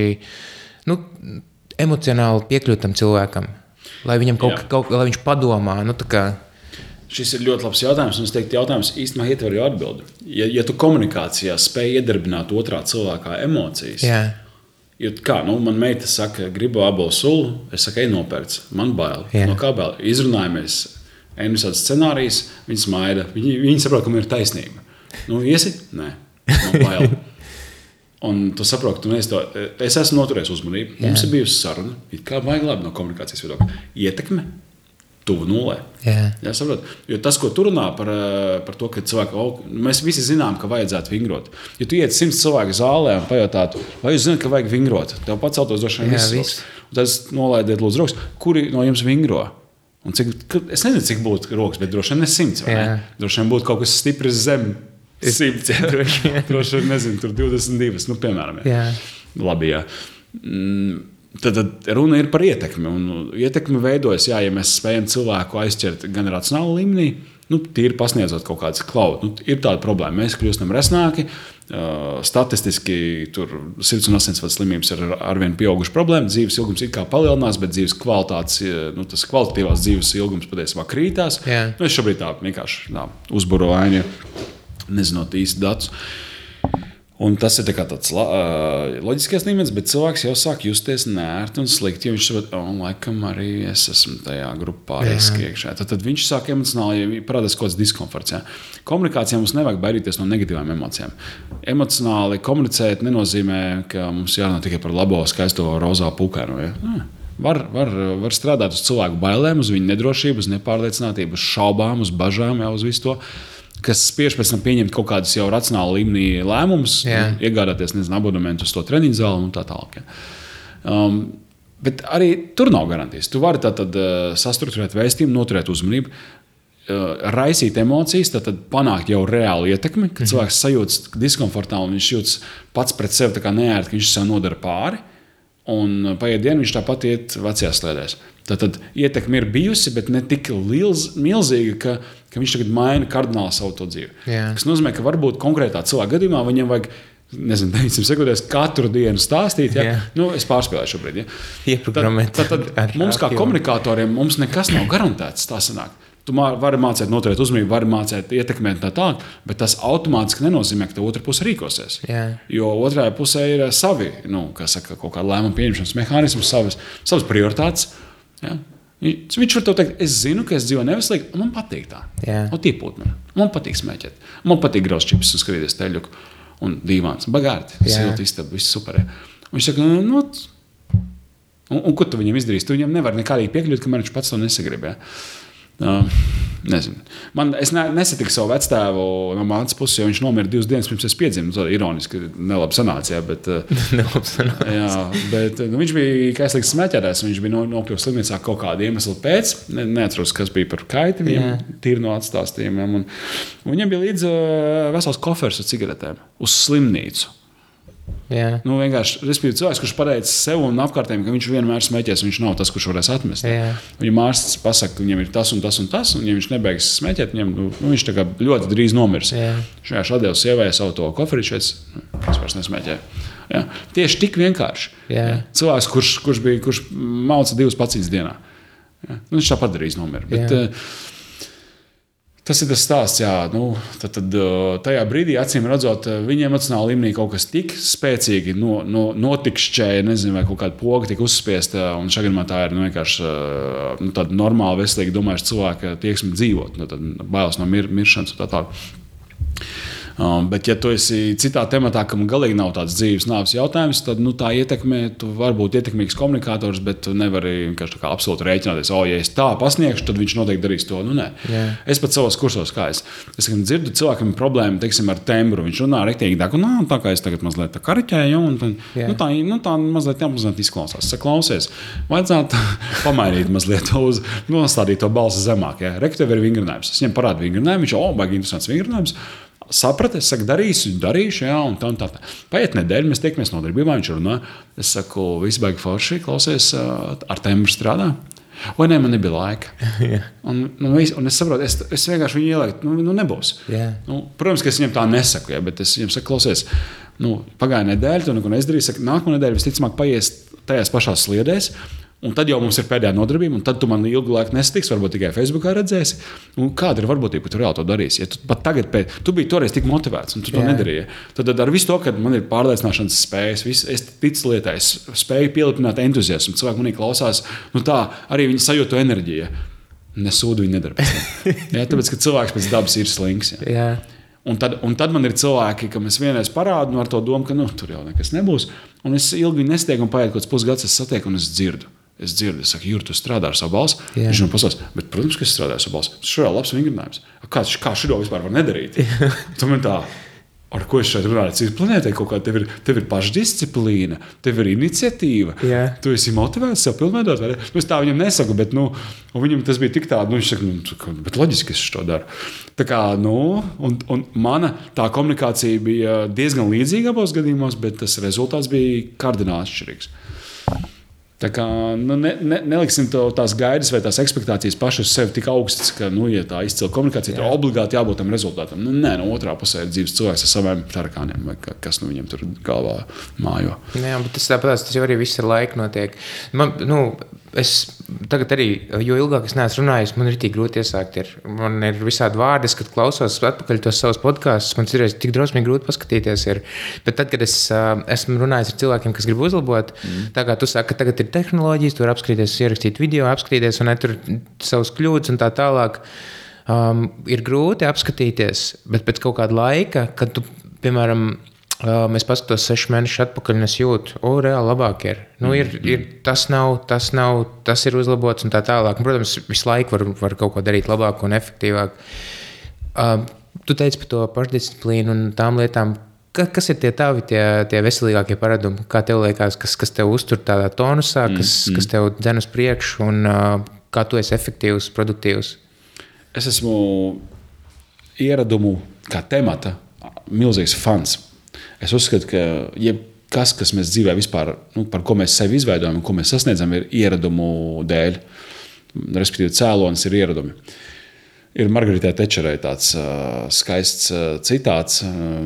emocionāli piekļūt tam cilvēkam. Lai viņam lai viņš padomā. Šis ir ļoti labs jautājums, un es teiktu, jautājums īstenībā ietver jau atbildi. Ja tu komunikācijā spēj iedarbināt otrā cilvēkā emocijas, jo man meita saka, gribu abolu sulu, es saku, ej nopērc, man bail. No kā bail? Izrunājamies, ejam visādas scenārijas, viņi smaida, viņi saprot, ka man ir taisnība. Iesi? Nē, man bail. Un tu saproti, ka tu neesi to. Es esmu noturējis uzmanību. Mums ir bijusi saruna. It kā vajag labi no komunikācijas viedokļa. Ietekme tuvu nulē. Jā, saprot. Jo tas, ko tu runā par to, ka cilvēki, mēs visi zinām, ka vajadzētu vingrot. Ja tu iet 100 cilvēku zālē un pajautātu, vai jūs zināt, ka vajag vingrot? Tev pats autos droši vien viss. Un tad nolaidiet lūdzu rokas. Kuri no jums vingro? Un es nezinu, cik būtu rokas, bet droši vien ne 100. Droši vien būtu kaut kas stiprs zem 100, droši vien, nezinu, tur 22, piemēram. Labi, jā. Tad runa ir par ietekmi. Un ietekmi veidojas, ja mēs spējam cilvēku aizķert gan racionāli līmenī, tīri pasniedzot kaut kādas klaudu. Ir tāda problēma. Mēs kļūstam resnāki, statistiski tur sirds un asinsvadas slimības ir arvien pieauguša problēma. Dzīves ilgums it kā palielinās, bet dzīves kvalitātes, tas kvalitatīvās dzīves ilgums patiesībā krītās. Es šobrīd tā vienkārši uzburu vaini, nezinot īsti datus. Un tas ir tāds loģiskais līmenis, bet cilvēks jau sāk justies nērti un slikti, jo viņš saprot, laikam arī es esmu tajā grupā iekšā. Tad viņš sāk emocionāli parādās kaut kāds diskomforts. Komunikācijā mums nevajag baidīties no negatīvām emocijām. Emocionāli komunicēt nenozīmē, ka mums jārunā tikai par labo, skaisto rozā pūkainu. Var strādāt uz cilvēku bailēm, uz viņu nedrošību, uz nepārliecinātību, uz šaubām, uz bažām, uz visu to, kas spiež pēc tam pieņemt kaut kādus jau racionāli līmenī lēmumus, iegādāties, abonementu uz to treniņu zāli un tā tālāk. Bet arī tur nav garantijas. Tu vari tātad sastrukturēt vēstījumu, noturēt uzmanību, raisīt emocijas, tad panākt jau reālu ietekmi, kad cilvēks sajūtas diskomfortā un viņš jūtas pats pret sevi tā kā neērti, ka viņš sev nodara pāri, un paiet dienu viņš tāpat iet vecajās slēdēs. Tātad ietekme ir bijusi, bet ne tik milzīga, ka viņš tagad maina kardināli savu to dzīvi. Tas nozīmē, ka varbūt konkrētā cilvēka gadījumā viņam vajag, 900 sekundēs katru dienu stāstīt. Es pārspēlēju šobrīd. Tad mums kā komunikatoriem mums nekas nav garantēts. Tā sanāk. Tu vari mācīt noturēt uzmanību, vari mācīt ietekmēt tā tālāk, bet tas automātiski nenozīmē, ka otra puse rīkosies. Jo otrajā pusē ir savi, kaut kāda lēmuma pieņemšanas mehānismi, savas prioritātes. Viņš var teikt, es zinu, ka es dzīvoju neveselīgi, un man patīk tā. Tiepūt man patīk smēķēt. Man patīk grauz čipsus un skatīties teļuku. Un dīvāns, bagāti, silti istaba, viss super. Un viņš saka, un ko tu viņam izdarīsi? Tu viņam nevari nekādīgi piekļūt, kamēr viņš pats to nesagrib. Nezinu. Es nesatiku savu vectēvu no mātes puses, jo viņš nomira 2 dienas pirms es piedzimu. Tā ironiski, nelabi sanāca, bet, jā, bet viņš bija kaislīgs smēķētājs, viņš bija nokļuvis slimnīcā kaut kādu iemeslu pēc. Neatceros, kas bija par kaiti viņam, tīri no atstāstījumiem. Un viņam bija līdz vesels kofers ar cigaretēm uz slimnīcu. Jā. Vienkārši, respektīvi, cilvēks, kurš pateica sev un apkārtējiem, ka viņš vienmēr smēķēs, viņš nav tas, kurš varēs atmest. Viņam ārsts pasaka, ka viņam ir tas un tas un tas, un ja viņš nebeigs smēķēt, viņš tā kā ļoti drīz nomirs. Viņš atdeva sievai savu to koferi, es vairs nesmēķēju. Jā. Tieši tik vienkārši. Cilvēks, kurš mauca 2 paciņas dienā. Viņš tāpat drīz nomira. Bet, tas ir tas stāsts, tad tajā brīdī, acīm redzot, viņa emocionāla līmenī kaut kas tik spēcīgi notikšķēja, nezinu, vai kaut kāda poga tika uzspiesta, un šā gadījumā tā ir vienkārši tāda normāla, veselīga domājuša cilvēka tieksme dzīvot, bailes no miršanas un tā tālāk. Bet, ja tu esi citā tematā, kam galīgi nav tāds dzīves nāves jautājums, tad tā ietekmē, tu vari būt ietekmīgs komunikators, bet tu nevari vienkārši tā kā absolūti rēķināties, ja es tā pasniegšu, tad viņš noteikti darīs to. Nē. Es pat savos kursos, kā es dzirdu cilvēkam problēmu, teiksim, ar tembru. Viņš runā rektīgi, tā kā es tagad mazliet tā kariķēju, un tā mazliet izklausās. Klausies, vajadzētu pamainīt mazliet nostādīt to balsi zemāk. Reku tev ir vingrinājums. Es viņam parādu vingrinājumu, viņš baigi interesants vingrinājums. Sapratu, es saku, darīšu, un tā. Paiet nedēļa, mēs tiekamies nodarbībā, viņš runā. Es saku, visi baigi forši, klausies, ar tembru strādā. Vai ne, man nebija laika. Un es saprotu, es vienkārši viņu ielieku, nebūs. Protams, ka es viņam tā nesaku, bet es viņam saku, klausies, pagāja nedēļa, tu neko neizdarīji, saku, nākamā nedēļa visticamāk paies tajās pašās sliedēs. Un tad jau mums ir pēdējā nodarbība, un tad tu man ilgu laiku nesatiks, varbūt tikai Facebookā redzēsi. Kāda ir varbūtība, ka tu reāli to darīsi? Ja tu pat tagad, tu biji toreiz tik motivēts, un tu to nedarīji. Tad ar visu to, ka man ir pārliecināšanas spējas, es ticu lietai, es spēju pielipināt entuziasmu, cilvēki manī klausās, tā arī viņi sajūta enerģiju. Nesūdu viņi nedara pēc tam. Tāpēc, ka cilvēks pēc dabas ir slings. Un tad man ir cilvēki, kam es vienreiz parādu ar to domu, ka tur jau nekas nebūs. Un es ilgi viņu nestieku, un paiet kaut kāds pusgads, es satieku, un es dzirdu. Es saku, Juri, tu strādā ar savu balsi. Viņš man pasās, bet, protams, ka es strādāju ar savu balsi. Tas ir labs vingrinājums. Kā šito vispār var nedarīt? Tu man tā, ar ko es šeit runāju? Cik planētē kaut kā tev ir pašdisciplīna, tev ir iniciatīva. Tu esi motivēts sev pilnveidot. Es tā viņam nesaku, bet viņam tas bija tik tādu, viņš saka, bet loģiski es to daru. Tā kā, un mana tā komunikācija bija diezgan līdzīga abos gadījumos, bet tas rezultāts bija kardināli atšķirīgs. Tā kā neliksim tās gaidas vai tās ekspektācijas paši uz sevi tik augstas, ka, ja tā izcila komunikācija, tad obligāti jābūt tam rezultātam. Nē, no otrā pusē ir dzīves cilvēks ar saviem tarakāniem, vai kas viņam tur galvā mājo. Jā, bet tas jau arī viss ar laiku notiek. Es tagad arī, jo ilgāk es neesmu runājis, man ir tik grūti iesākt. Man ir visādi vārdi, kad klausos atpakaļ tos savus podkastus, man ir tik drosmīgi grūti paskatīties. Bet tad, kad es esmu runājis ar cilvēkiem, kas grib uzlabot, tā kā tu saki, ka tagad ir tehnoloģijas, tu vari apskatīties, ierakstīt video, apskatīties un tur savus kļūdas un tā tālāk. Ir grūti apskatīties, bet pēc kaut kāda laika, kad tu, piemēram, mēs paskatos 6 mēnešus atpakaļ un es jūtu, reāli labāk ir. Tas ir uzlabots un tā tālāk. Protams, visu laiku var kaut ko darīt labāk un efektīvāk. Tu teici par to pašdisciplīnu un tām lietām. Kas ir tie veselīgākie paradumi? Kā tev liekas, kas tev uztur tādā tonusā, kas tev dzen uz priekšu un kā tu esi efektīvs, produktīvs? Es esmu ieradumu kā temata milzīgs fans. Es uzskatu, ka jebkas, kas mēs dzīvē vispār, par ko mēs sevi izveidojam un ko mēs sasniedzam, ir ieradumu dēļ. Respektīvi, cēlonis ir ieradumi. Ir Margaritai Tečerai tāds skaists citāts,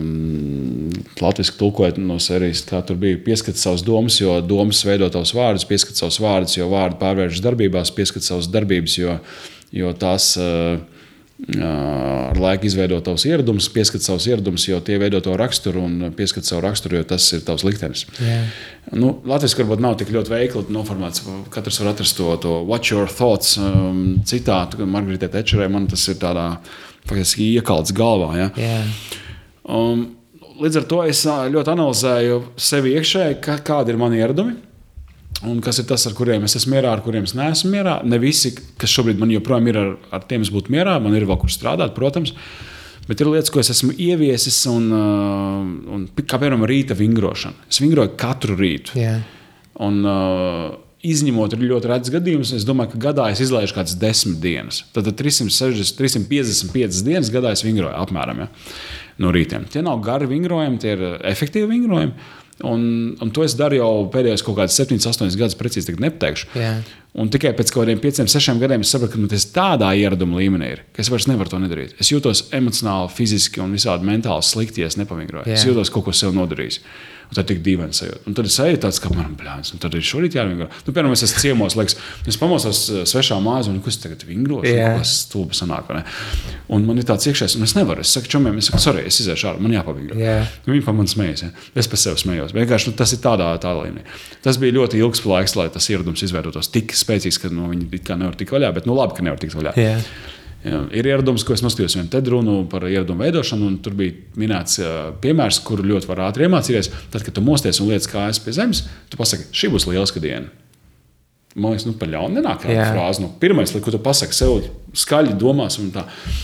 latviski tulkojot no serijas, kā tur bija: pieskat savas domas, jo domas veido tavus vārdus, pieskat savus vārdus, jo vārdi pārvēršas darbībās, pieskat savas darbības, jo tās ar laiku izveido tavus ieradumus, pieskat savus ieradumus, jo tie veido to raksturu, un pieskat savu raksturu, jo tas ir tavs liktenis. Latviski varbūt nav tik ļoti veikli noformēts. Katrs var atrast to Watch Your Thoughts citātu, Margaritai Tečerai. Man tas ir tādā faktiski iekalts galvā. Līdz ar to es ļoti analizēju sevi iekšēji, kādi ir mani ieradumi. Un kas ir tas, ar kuriem es esmu mierā, ar kuriem es neesmu mierā. Ne visi, kas šobrīd man joprojām ir ar tiem, es būtu mierā, man ir vēl kur strādāt, protams. Bet ir lietas, ko es esmu ieviesis, un kā piemēram rīta vingrošana. Es vingroju katru rītu. Yeah. Un izņemot ļoti redzes gadījumus, es domāju, ka gadā es izlaižu kādas 10 dienas. Tad 355 dienas gadā es vingroju apmēram, ja, no rītiem. Tie nav gari vingrojumi, tie ir efektīvi vingrojumi. Un to es daru jau pēdējos kaut kādas 7-8 gadus, precīzi tagad nepateikšu. Yeah. Un tikai pēc kaut kādiem 5-6 gadiem es sapratu, ka man tas tādā ieraduma līmenī ir, ka es vairs nevaru to nedarīt. Es jūtos emocionāli, fiziski un visādi mentāli slikti, ja es nepavingroju. Yeah. Es jūtos kaut ko sev nodarījis. Un tad tik dīvaini sajūta. Un tad es eju tāds, kā man blēns, un tad ir šorīt jāvingro. Piemēram, es esmu ciemos, liekas, es pamosos svešā mājās, un kas tagad vingrošu, Yeah. kas stulbi sanāk, vai ne? Un man ir tāds iekšējs, un es nevaru. Es saku čomiem, sorry, es izēšu ārā, man jāpavingro. Yeah. Viņi pa man smējas, ja? Es par sevi smējos. Vienkārši tas ir tādā līmenī. Tas bija ļoti ilgs laiks, lai tas ieradums izveidotos tik spēcīgs, ka viņi it kā nevar tikt vaļā, bet labi, ka nevar tikt vaļā. Yeah. Jā, ir ieradums, ko es nostājos vienu TED-runu par ieradumu veidošanu, un tur bija minēts piemērs, kuru ļoti var ātri iemācīties. Tad, kad tu mosties un lietas kājas pie zemes, tu pasaki, šī būs lieliska diena. Man liekas, par ļaunu nenāk tāda frāze. Pirmais, ko tu pasaki sev skaļi domās un tā.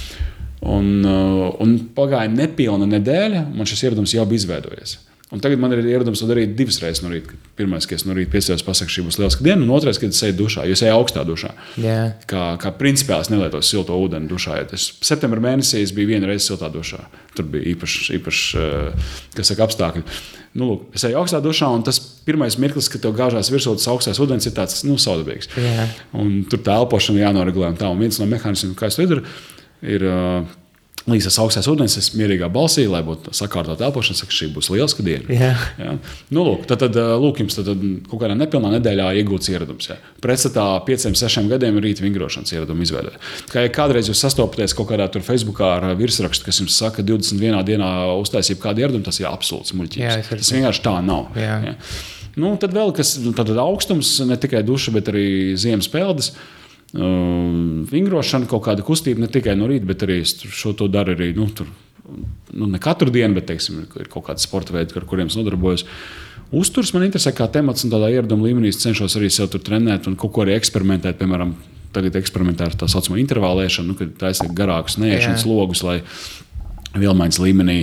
Un pagāja nepilna nedēļa, man šis ieradums jau bija izveidojies. Un tagad man ir ieradums to darīt 2 reizes no rīta. Pirmais, ka es no rīta piecēlos, pasaku, šī būs lieliska diena, un otrais, kad es eju dušā, jo es eju augstā dušā. Yeah. Kā principā es nelietos silto ūdeni dušā. Septembra mēnesī es biju 1 reize siltā dušā. Tur bija īpaši kas saka, apstākļi. Lūk, es eju augstā dušā, un tas pirmais mirklis, kad tev gāžās virsū tas augstais ūdens, ir tāds saudabīgs. Yeah. Un tur tā elpošana jānoregulē. Un viens no mehānismiem, kā es to izdaru, ir līdz tas augstais ūdens, es mierīgā balsī, lai būtu sakārtot elpošana, saka, šī būs lieliska diena. Yeah. Ja? Lūk, tad jums kaut kādā nepilnā nedēļā iegūts ieradums. Ja? Pretstatā 5-6 gadiem rīta vingrošanas ieradumi izveidot. Kā ja kādreiz jūs sastopaties kaut kādā tur Facebookā ar virsrakstu, kas jums saka, 21 dienā uztaisīt kādu ieradumu, tas ir absolūts muļķības. Yeah, tas vienkārši tā nav. Yeah. Ja? Tad vēl kas, tad augstums, ne tikai duša, bet arī ziemas peldes. Vingrošana, kaut kāda kustība ne tikai no rīta, bet arī šo to daru arī ne katru dienu, bet teiksim, ir kaut kāda sporta veidi, ar kuriem es nodarbojos. Uzturs man interesē kā temats, un tādā ieraduma līmenī es cenšos arī sev tur trenēt un kaut ko arī eksperimentēt. Piemēram, tagad eksperimentē ar tā saucamo intervālēšanu, kad taisa garākus neiešanas logus, lai vielmaiņas līmenī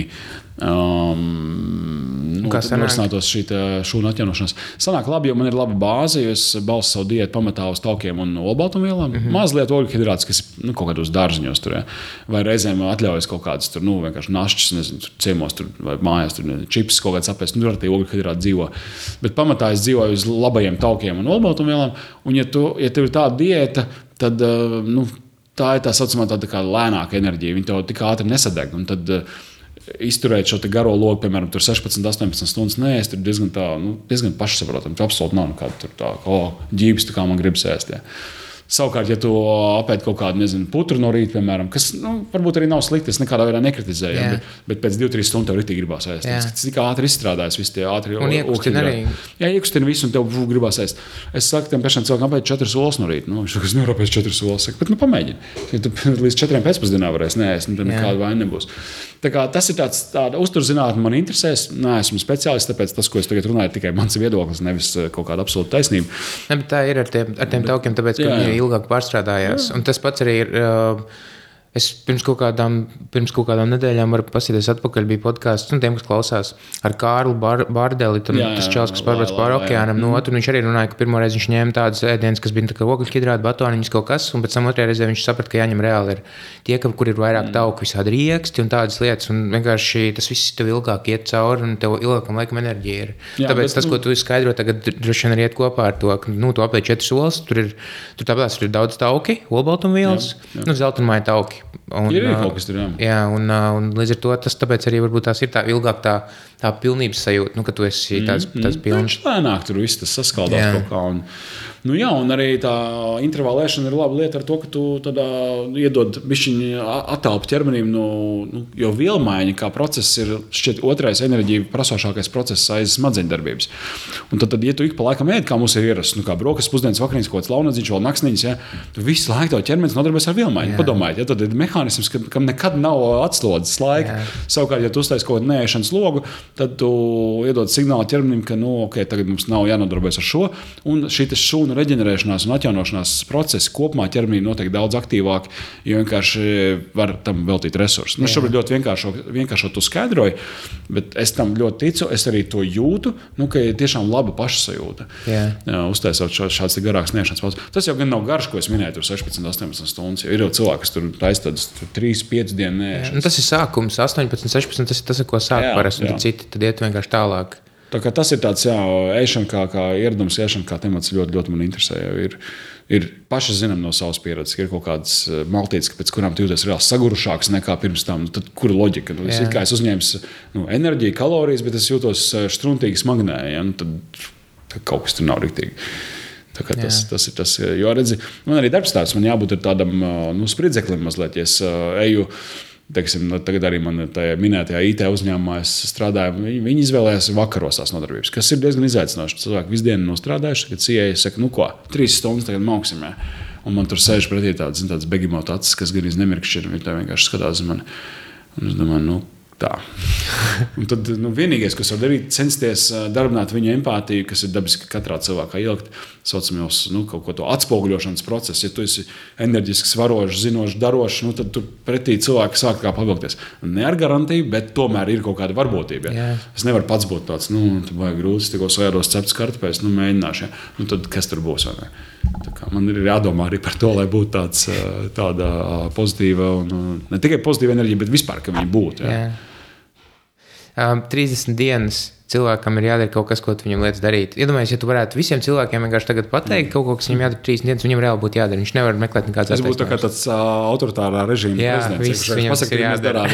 norisinātos šī šūnu atjaunošanās. Sanāk labi, jo man ir laba bāze, jo es balstu savu diētu pamatā uz taukiem un olbaltumvielām. Mazliet ogļhidrāts, kas ir kaut kādos dārziņos tur, ja. Vai reizēm atļaujas kaut kādas tur, vienkārši našķis, nezinu, ciemos tur vai mājās tur čips kaut kāds apēst, tur ar tie ogļhidrāti dzīvo. Bet pamatā es dzīvoju uz labajiem taukiem un olbaltumvielām, un ja tev ir tāda diēta, tad, tā ir tā saucamā tāda kā lēnāka enerģija, viņa tev tik ātri nesadeg, un tad izturēt šo garo logu, piemēram, 16-18 stundas neēst, ir diezgan pašsaprotami. Tu absolūti nav nekāda tā, ģības, kā man gribas ēst. Ja. Savukārt, ja tu apēd kaut kādu, putru no rīta, piemēram, kas, varbūt arī nav slikti, es nekādā veidā nekritizēju, ja, bet pēc 2-3 stundu tev ritīgi gribās ēst. Tas tik ātri izstrādājas, visi tie ātri un iekustina arī. Jā, iekustina visu, un tev gribās ēst. Es saku tiem pašiem cilvēkiem, apēd 4 olas no rīta. Viņš saka, es nevaru apēst 4 olas. Saku, bet pamēģini. Ja tu līdz 4 pēcpusdienā varēs neēst, tad nekāda vaina nebūs. Tā kā tas ir tāda uzturzinātne, man interesēs. Nē, esmu speciālists, tāpēc tas, ko es tagad runāju, ir tikai mans viedoklis, nevis kaut kāda absolūta taisnība. Ne, bet tā ir ar tiem taukiem, tāpēc, ka viņi ilgāk pārstrādājās. Un tas pats arī ir. Es pirms kaut kādām nedēļām varu pasīties atpakaļ, bija podkāsts, tiem, kas klausās ar Kārlu Bārdeli, tas čels, kas pārbrauc pāri okeānam no otru, viņš arī runāja, ka pirmo reizi viņš ņēma tādas ēdienas, kas bija tā kā ogļhidrāti, batoniņas kaut kas, un pēc tam otrajā reizē viņš saprata, ka jāņem reāli ir tie, kur ir vairāk tauku, visādi rieksti un tādas lietas, un vienkārši tas viss tev ilgāk iet cauri, un tev ilgākam laikam enerģija ir. Jā, tāpēc tas, ko tu skaidro tagad, droši vien arī iet kopā ar to, ka, tu apēd 4 solas, tur ir daudz tauki, olbaltumvielas, zeltainmāja tauki. Ir kaut kas tur, jā, un līdz ar to tas tāpēc arī varbūt tās ir tā ilgāk tā pilnības sajūta, ka tu esi tāds pilns. Lēnāk tur viss tas saskaldās kaut kā. Un arī tā intervālēšana ir laba lieta ar to, ka tu iedod bišķiņu attelpu ķermenim, jo vielmaiņa kā process ir šķiet otrais enerģija prasošākais process aiz smadzeņdarbības. Un tad, ja tu ik pa laikam ēd, kā mums ir ierasts, kā brokas, pusdienas, vakariņas, kaut kāds launadziņš, vēl naksniņas, ja, tu visu laiku tev ķermenis nodarbojas ar vielmaiņu. Padomājiet, ja tad ir mehānisms, kam nekad nav atslodzes laika. Savukārt, ja tu uztaisi kaut kādu neēšanas logu, tad tu iedod signālu ķermenim, ka, tagad mums nav jānodarbojas ar šo, un šī šūnu reģenerēšanās un atjaunošanās procesi kopumā ķermenī notiek daudz aktīvāk, jo vienkārši var tam veltīt resursus. Šobrīd ļoti vienkāršo to skaidroju, bet es tam ļoti ticu, es arī to jūtu, ka ir tiešām laba pašsajūta. Uztaisot šāds garāks neēšanas paudzes. Tas jau gan nav garš, ko es minēju, tur 16-18 stundas. Ir jau cilvēki, kas tur taisa tādas 3-5 dienu neēšanas. Tas ir sākums, 18-16, tas ir, ko sāk parasti, un citi tad iet vienkārši tālāk. Tā kā tas ir tāds, ēšana kā ieradums, ēšana kā temats ļoti, ļoti man interesē. Ir paši zinām no savas pieredzes, ka ir kaut kādas maltītes, pēc kurām tu jūties reāli sagurušāks nekā pirms tam. Tad kura loģika? Es uzņēmu enerģiju, kalorijas, bet es jūtos štruntīgi smagnēji. Tad kaut kas tur nav riktīgi. Tas ir tas, jo redzi, man arī darbstāsts, man jābūt tādam spridzeklim mazliet, ja es eju, teiksim, tagad arī man tajā minētajā IT uzņēmumā es strādāju, viņi izvēlējās vakaros tās nodarbības, kas ir diezgan izaicinoši. Cilvēki visu dienu nostrādājuši, kad CIA saka, 3 stundas tagad mauksim, un man tur sēž pretī tāds begimota acis, kas gan iznemirkšķi, un viņi tā vienkārši skatās uz mani, un es domāju, tā. Un tad vienīgais, kas var darīt, censties darbināt viņa empātiju, kas ir dabiski katrā cilvēkā ielikt, saucamajos kaut ko to atspoguļošanas procesu. Ja tu esi enerģisks, varošs, zinošs, darošs, tad tu pretī cilvēki sāk kā pavilkties. Ne ar garantiju, bet tomēr ir kaut kāda varbūtība. Ja? Es nevaru pats būt tāds, tu vajag grūti, tikko sajādos cepts kartupēs, mēģināšu. Ja? Tad kas tur būs? Man ir jādomā arī par to, lai būtu tāda pozitīva, un ne tikai pozitīva enerģija, bet vispār, ka viņi būtu. Ja? 30 dienas cilvēkam ir jādara kaut kas, ko tu viņam lietas darīt. Iedomājies, ja tu varētu visiem cilvēkiem vienkārši tagad pateikt kaut ko, kas viņam jādara 30 dienas, viņam reāli būtu jādara. Viņš nevar meklēt nekādas attaisnojumus. Tas būtu kā tāds autoritārā režīma prezidents. Viņam pasaka, ir jādara.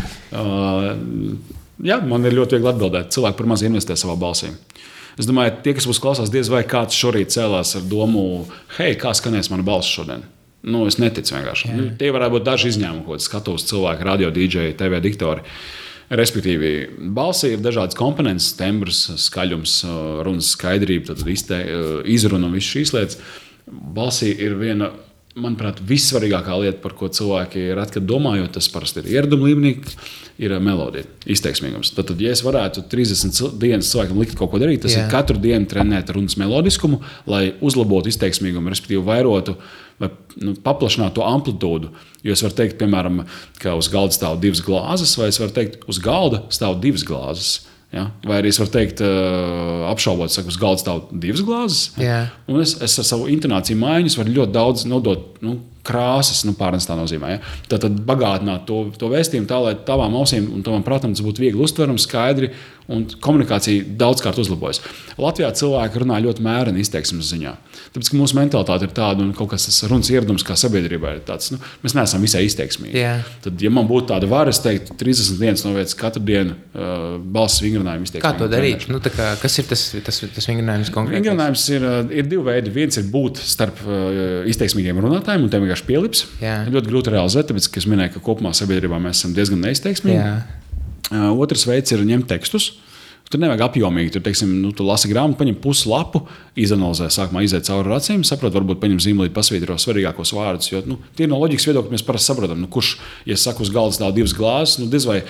Man ir ļoti viegli atbildēt. Cilvēki par maz investē savā balsī. Es domāju, tie, kas mūs klausās, diez vai kāds šorīt cēlās ar domu, hei, kā skanēs mana balss šodien? Es neticu vienkārši. Tie varētu būt daži izņēmumi, ko skatos cilvēki, radio DJ, TV diktori. Respektīvi, balsī ir dažādas komponentes, tembrs, skaļums, runas skaidrība, izruna un visas šīs lietas. Balsī ir viena, manuprāt, vissvarīgākā lieta, par ko cilvēki ir atkal domājot, tas parasti ir ieraduma līmenī, ir melodija, izteiksmīgums. Tad, ja es varētu 30 dienas cilvēkam likt kaut ko darīt, tas ir katru dienu trenēt runas melodiskumu, lai uzlabotu izteiksmīgumu, respektīvi vairotu vai paplašinātu to amplitūdu. Jo es varu teikt, piemēram, ka uz galda stāv 2 glāzes, vai es varu teikt, uz galda stāv 2 glāzes. Ja? Vai arī es varu teikt, apšaubot, uz galda stāv 2 glāzes. Un es ar savu intonāciju maiņas varu ļoti daudz nodot krāsas, pārnes tā nozīmē. Ja? Tad bagātināt to vēstījumu tā, lai tavām ausīm un tavam pratam tas būtu viegli uztverams, skaidri un komunikācija daudzkārt uzlabojas. Latvijā cilvēki runā ļoti mēreni izteiksmes ziņā. Tāpēc, ka mūsu mentalitāte ir tāda un kaut kas tas runas ieradums kā sabiedrībā ir tāds, mēs neesam visai izteiksmīgi. Tad, ja man būtu tāda vara, es teiktu 30 dienas no vietas katru dienu balss vingrinājumu izteiksmīgi. Kā to darīt? Kas ir tas vingrinājums konkrēti? Vingrinājums ir 2 veidi. Viens ir būt starp izteiksmīgiem runātājiem un te vienkārši pielips. Ļoti grūti realizēt, tāpēc, ka es minēju, ka kopumā sabiedrībā mēs esam diezgan neizteiksmīgi. Otrs veids ir ņemt tekstus. Tur nevajag apjomīgi. Tur, teiksim, tu lasi grāmatu, paņem pusi lapu, izanalizē, sākumā iziet cauri ar acīm, saprot, varbūt paņem zīmolīti, pasvītro svarīgākos vārdus. Jo tie no loģikas viedokļa mēs parasti saprotam, kurš, ja es saku uz galda stāv 2 glāzes, diez vai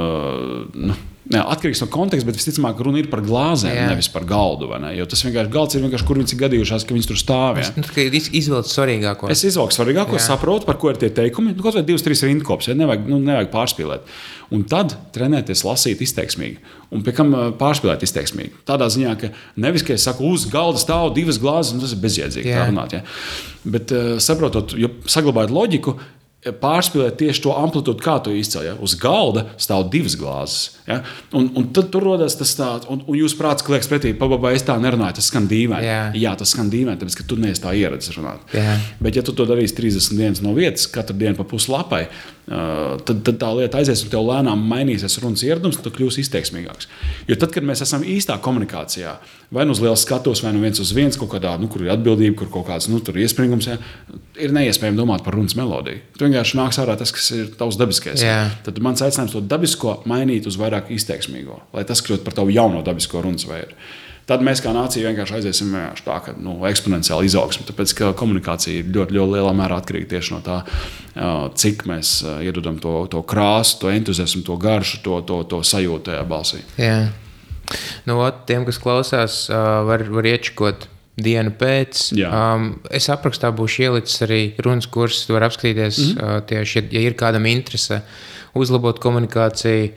atkarīgs no konteksta, bet visticamāk runa ir par glāzēm, nevis par galdu. Jo tas vienkārši galds ir vienkārši, kur viņas ir gadījušās, ka viņas tur stāv. Izvelc svarīgāko. Es izvelku svarīgāko, saprotu, par ko ir tie teikumi. Kaut vai 2-3 rindkops, nevajag pārspīlēt. Un tad trenēties lasīt izteiksmīgi. Un pie kam pārspīlēt izteiksmīgi. Tādā ziņā, ka nevis, ka es saku, uz galda stāv 2 glāzes, un tas ir bezjēdzīgi tā runāt. Ja? Bet saprotot, jo saglabājot loģiku, pārspīlēt tieši to amplitūdu, kā tu izcēli. Ja? Uz galda stāv 2 glāzes. Ja? Un tad tur rodas tas tāds, un jūs prāts klieks pretī, es tā nerunāju, tas skan dīvaini. Jā, tas skan dīvaini, tāpēc, ka tu neesi tā ieradzis runāt. Bet ja tu to darīsi 30 dienas no vietas, katru dienu pa pusi lapai, tad tā lieta aizies un tev lēnām mainīsies runas ieradums, tad tu kļūsi izteiksmīgāks. Jo tad, kad mēs esam īstā komunikācijā, vai uz liels skatos, vai viens uz viens, kaut kādā, kur ir atbildība, kur kaut kāds tur iespringums, ir neiespējami domāt par runas melodiju. Tu vienkārši nāks ārā tas, kas ir tavs dabiskais. Tad mans aicinājums to dabisko mainīt uz vairāk izteiksmīgo, lai tas kļūtu par tavu jauno dabisko runas veidu. tad mēs kā nācija vienkārši aiziesim tā, ka eksponenciāli izaugsme. Tāpēc, ka komunikācija ir ļoti, ļoti lielā mērā atkarīga tieši no tā, cik mēs iedodam to krāsu, to entuziasmu, to garšu, to sajūtu tajā balsī. Jā. Tiem, kas klausās, var iečikot dienu pēc. Es aprakstā būšu ielicis arī runas kursus, var apskatīties tieši, ja ir kādam interese uzlabot komunikāciju.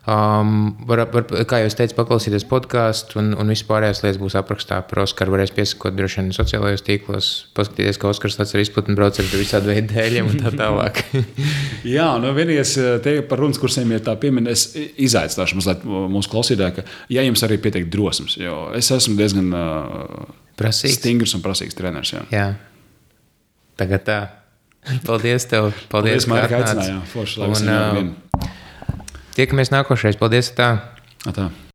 Kā jau es teicu, paklausīties podcastu un vispārējās lietas būs aprakstā par Oskaru. Varēs piesakot droši vien sociālajos tīklos, paskatīties, ka Oskars tāds ir izplatni brauc ar visādi veidu dēļiem un tā tālāk. Jā, vienīgais te par runas kursiem ir tā piemin, es izaicināšu mazliet mūsu klausītāju, ka ja jums arī pietiek drosmes, jo es esmu diezgan stingrs un prasīgs treneris. Jā. Tagad tā. Paldies tev. Paldies Marika, aicinājā. Forši, lai visiem jāvien. Tiekamies nākošais. Paldies. Tā.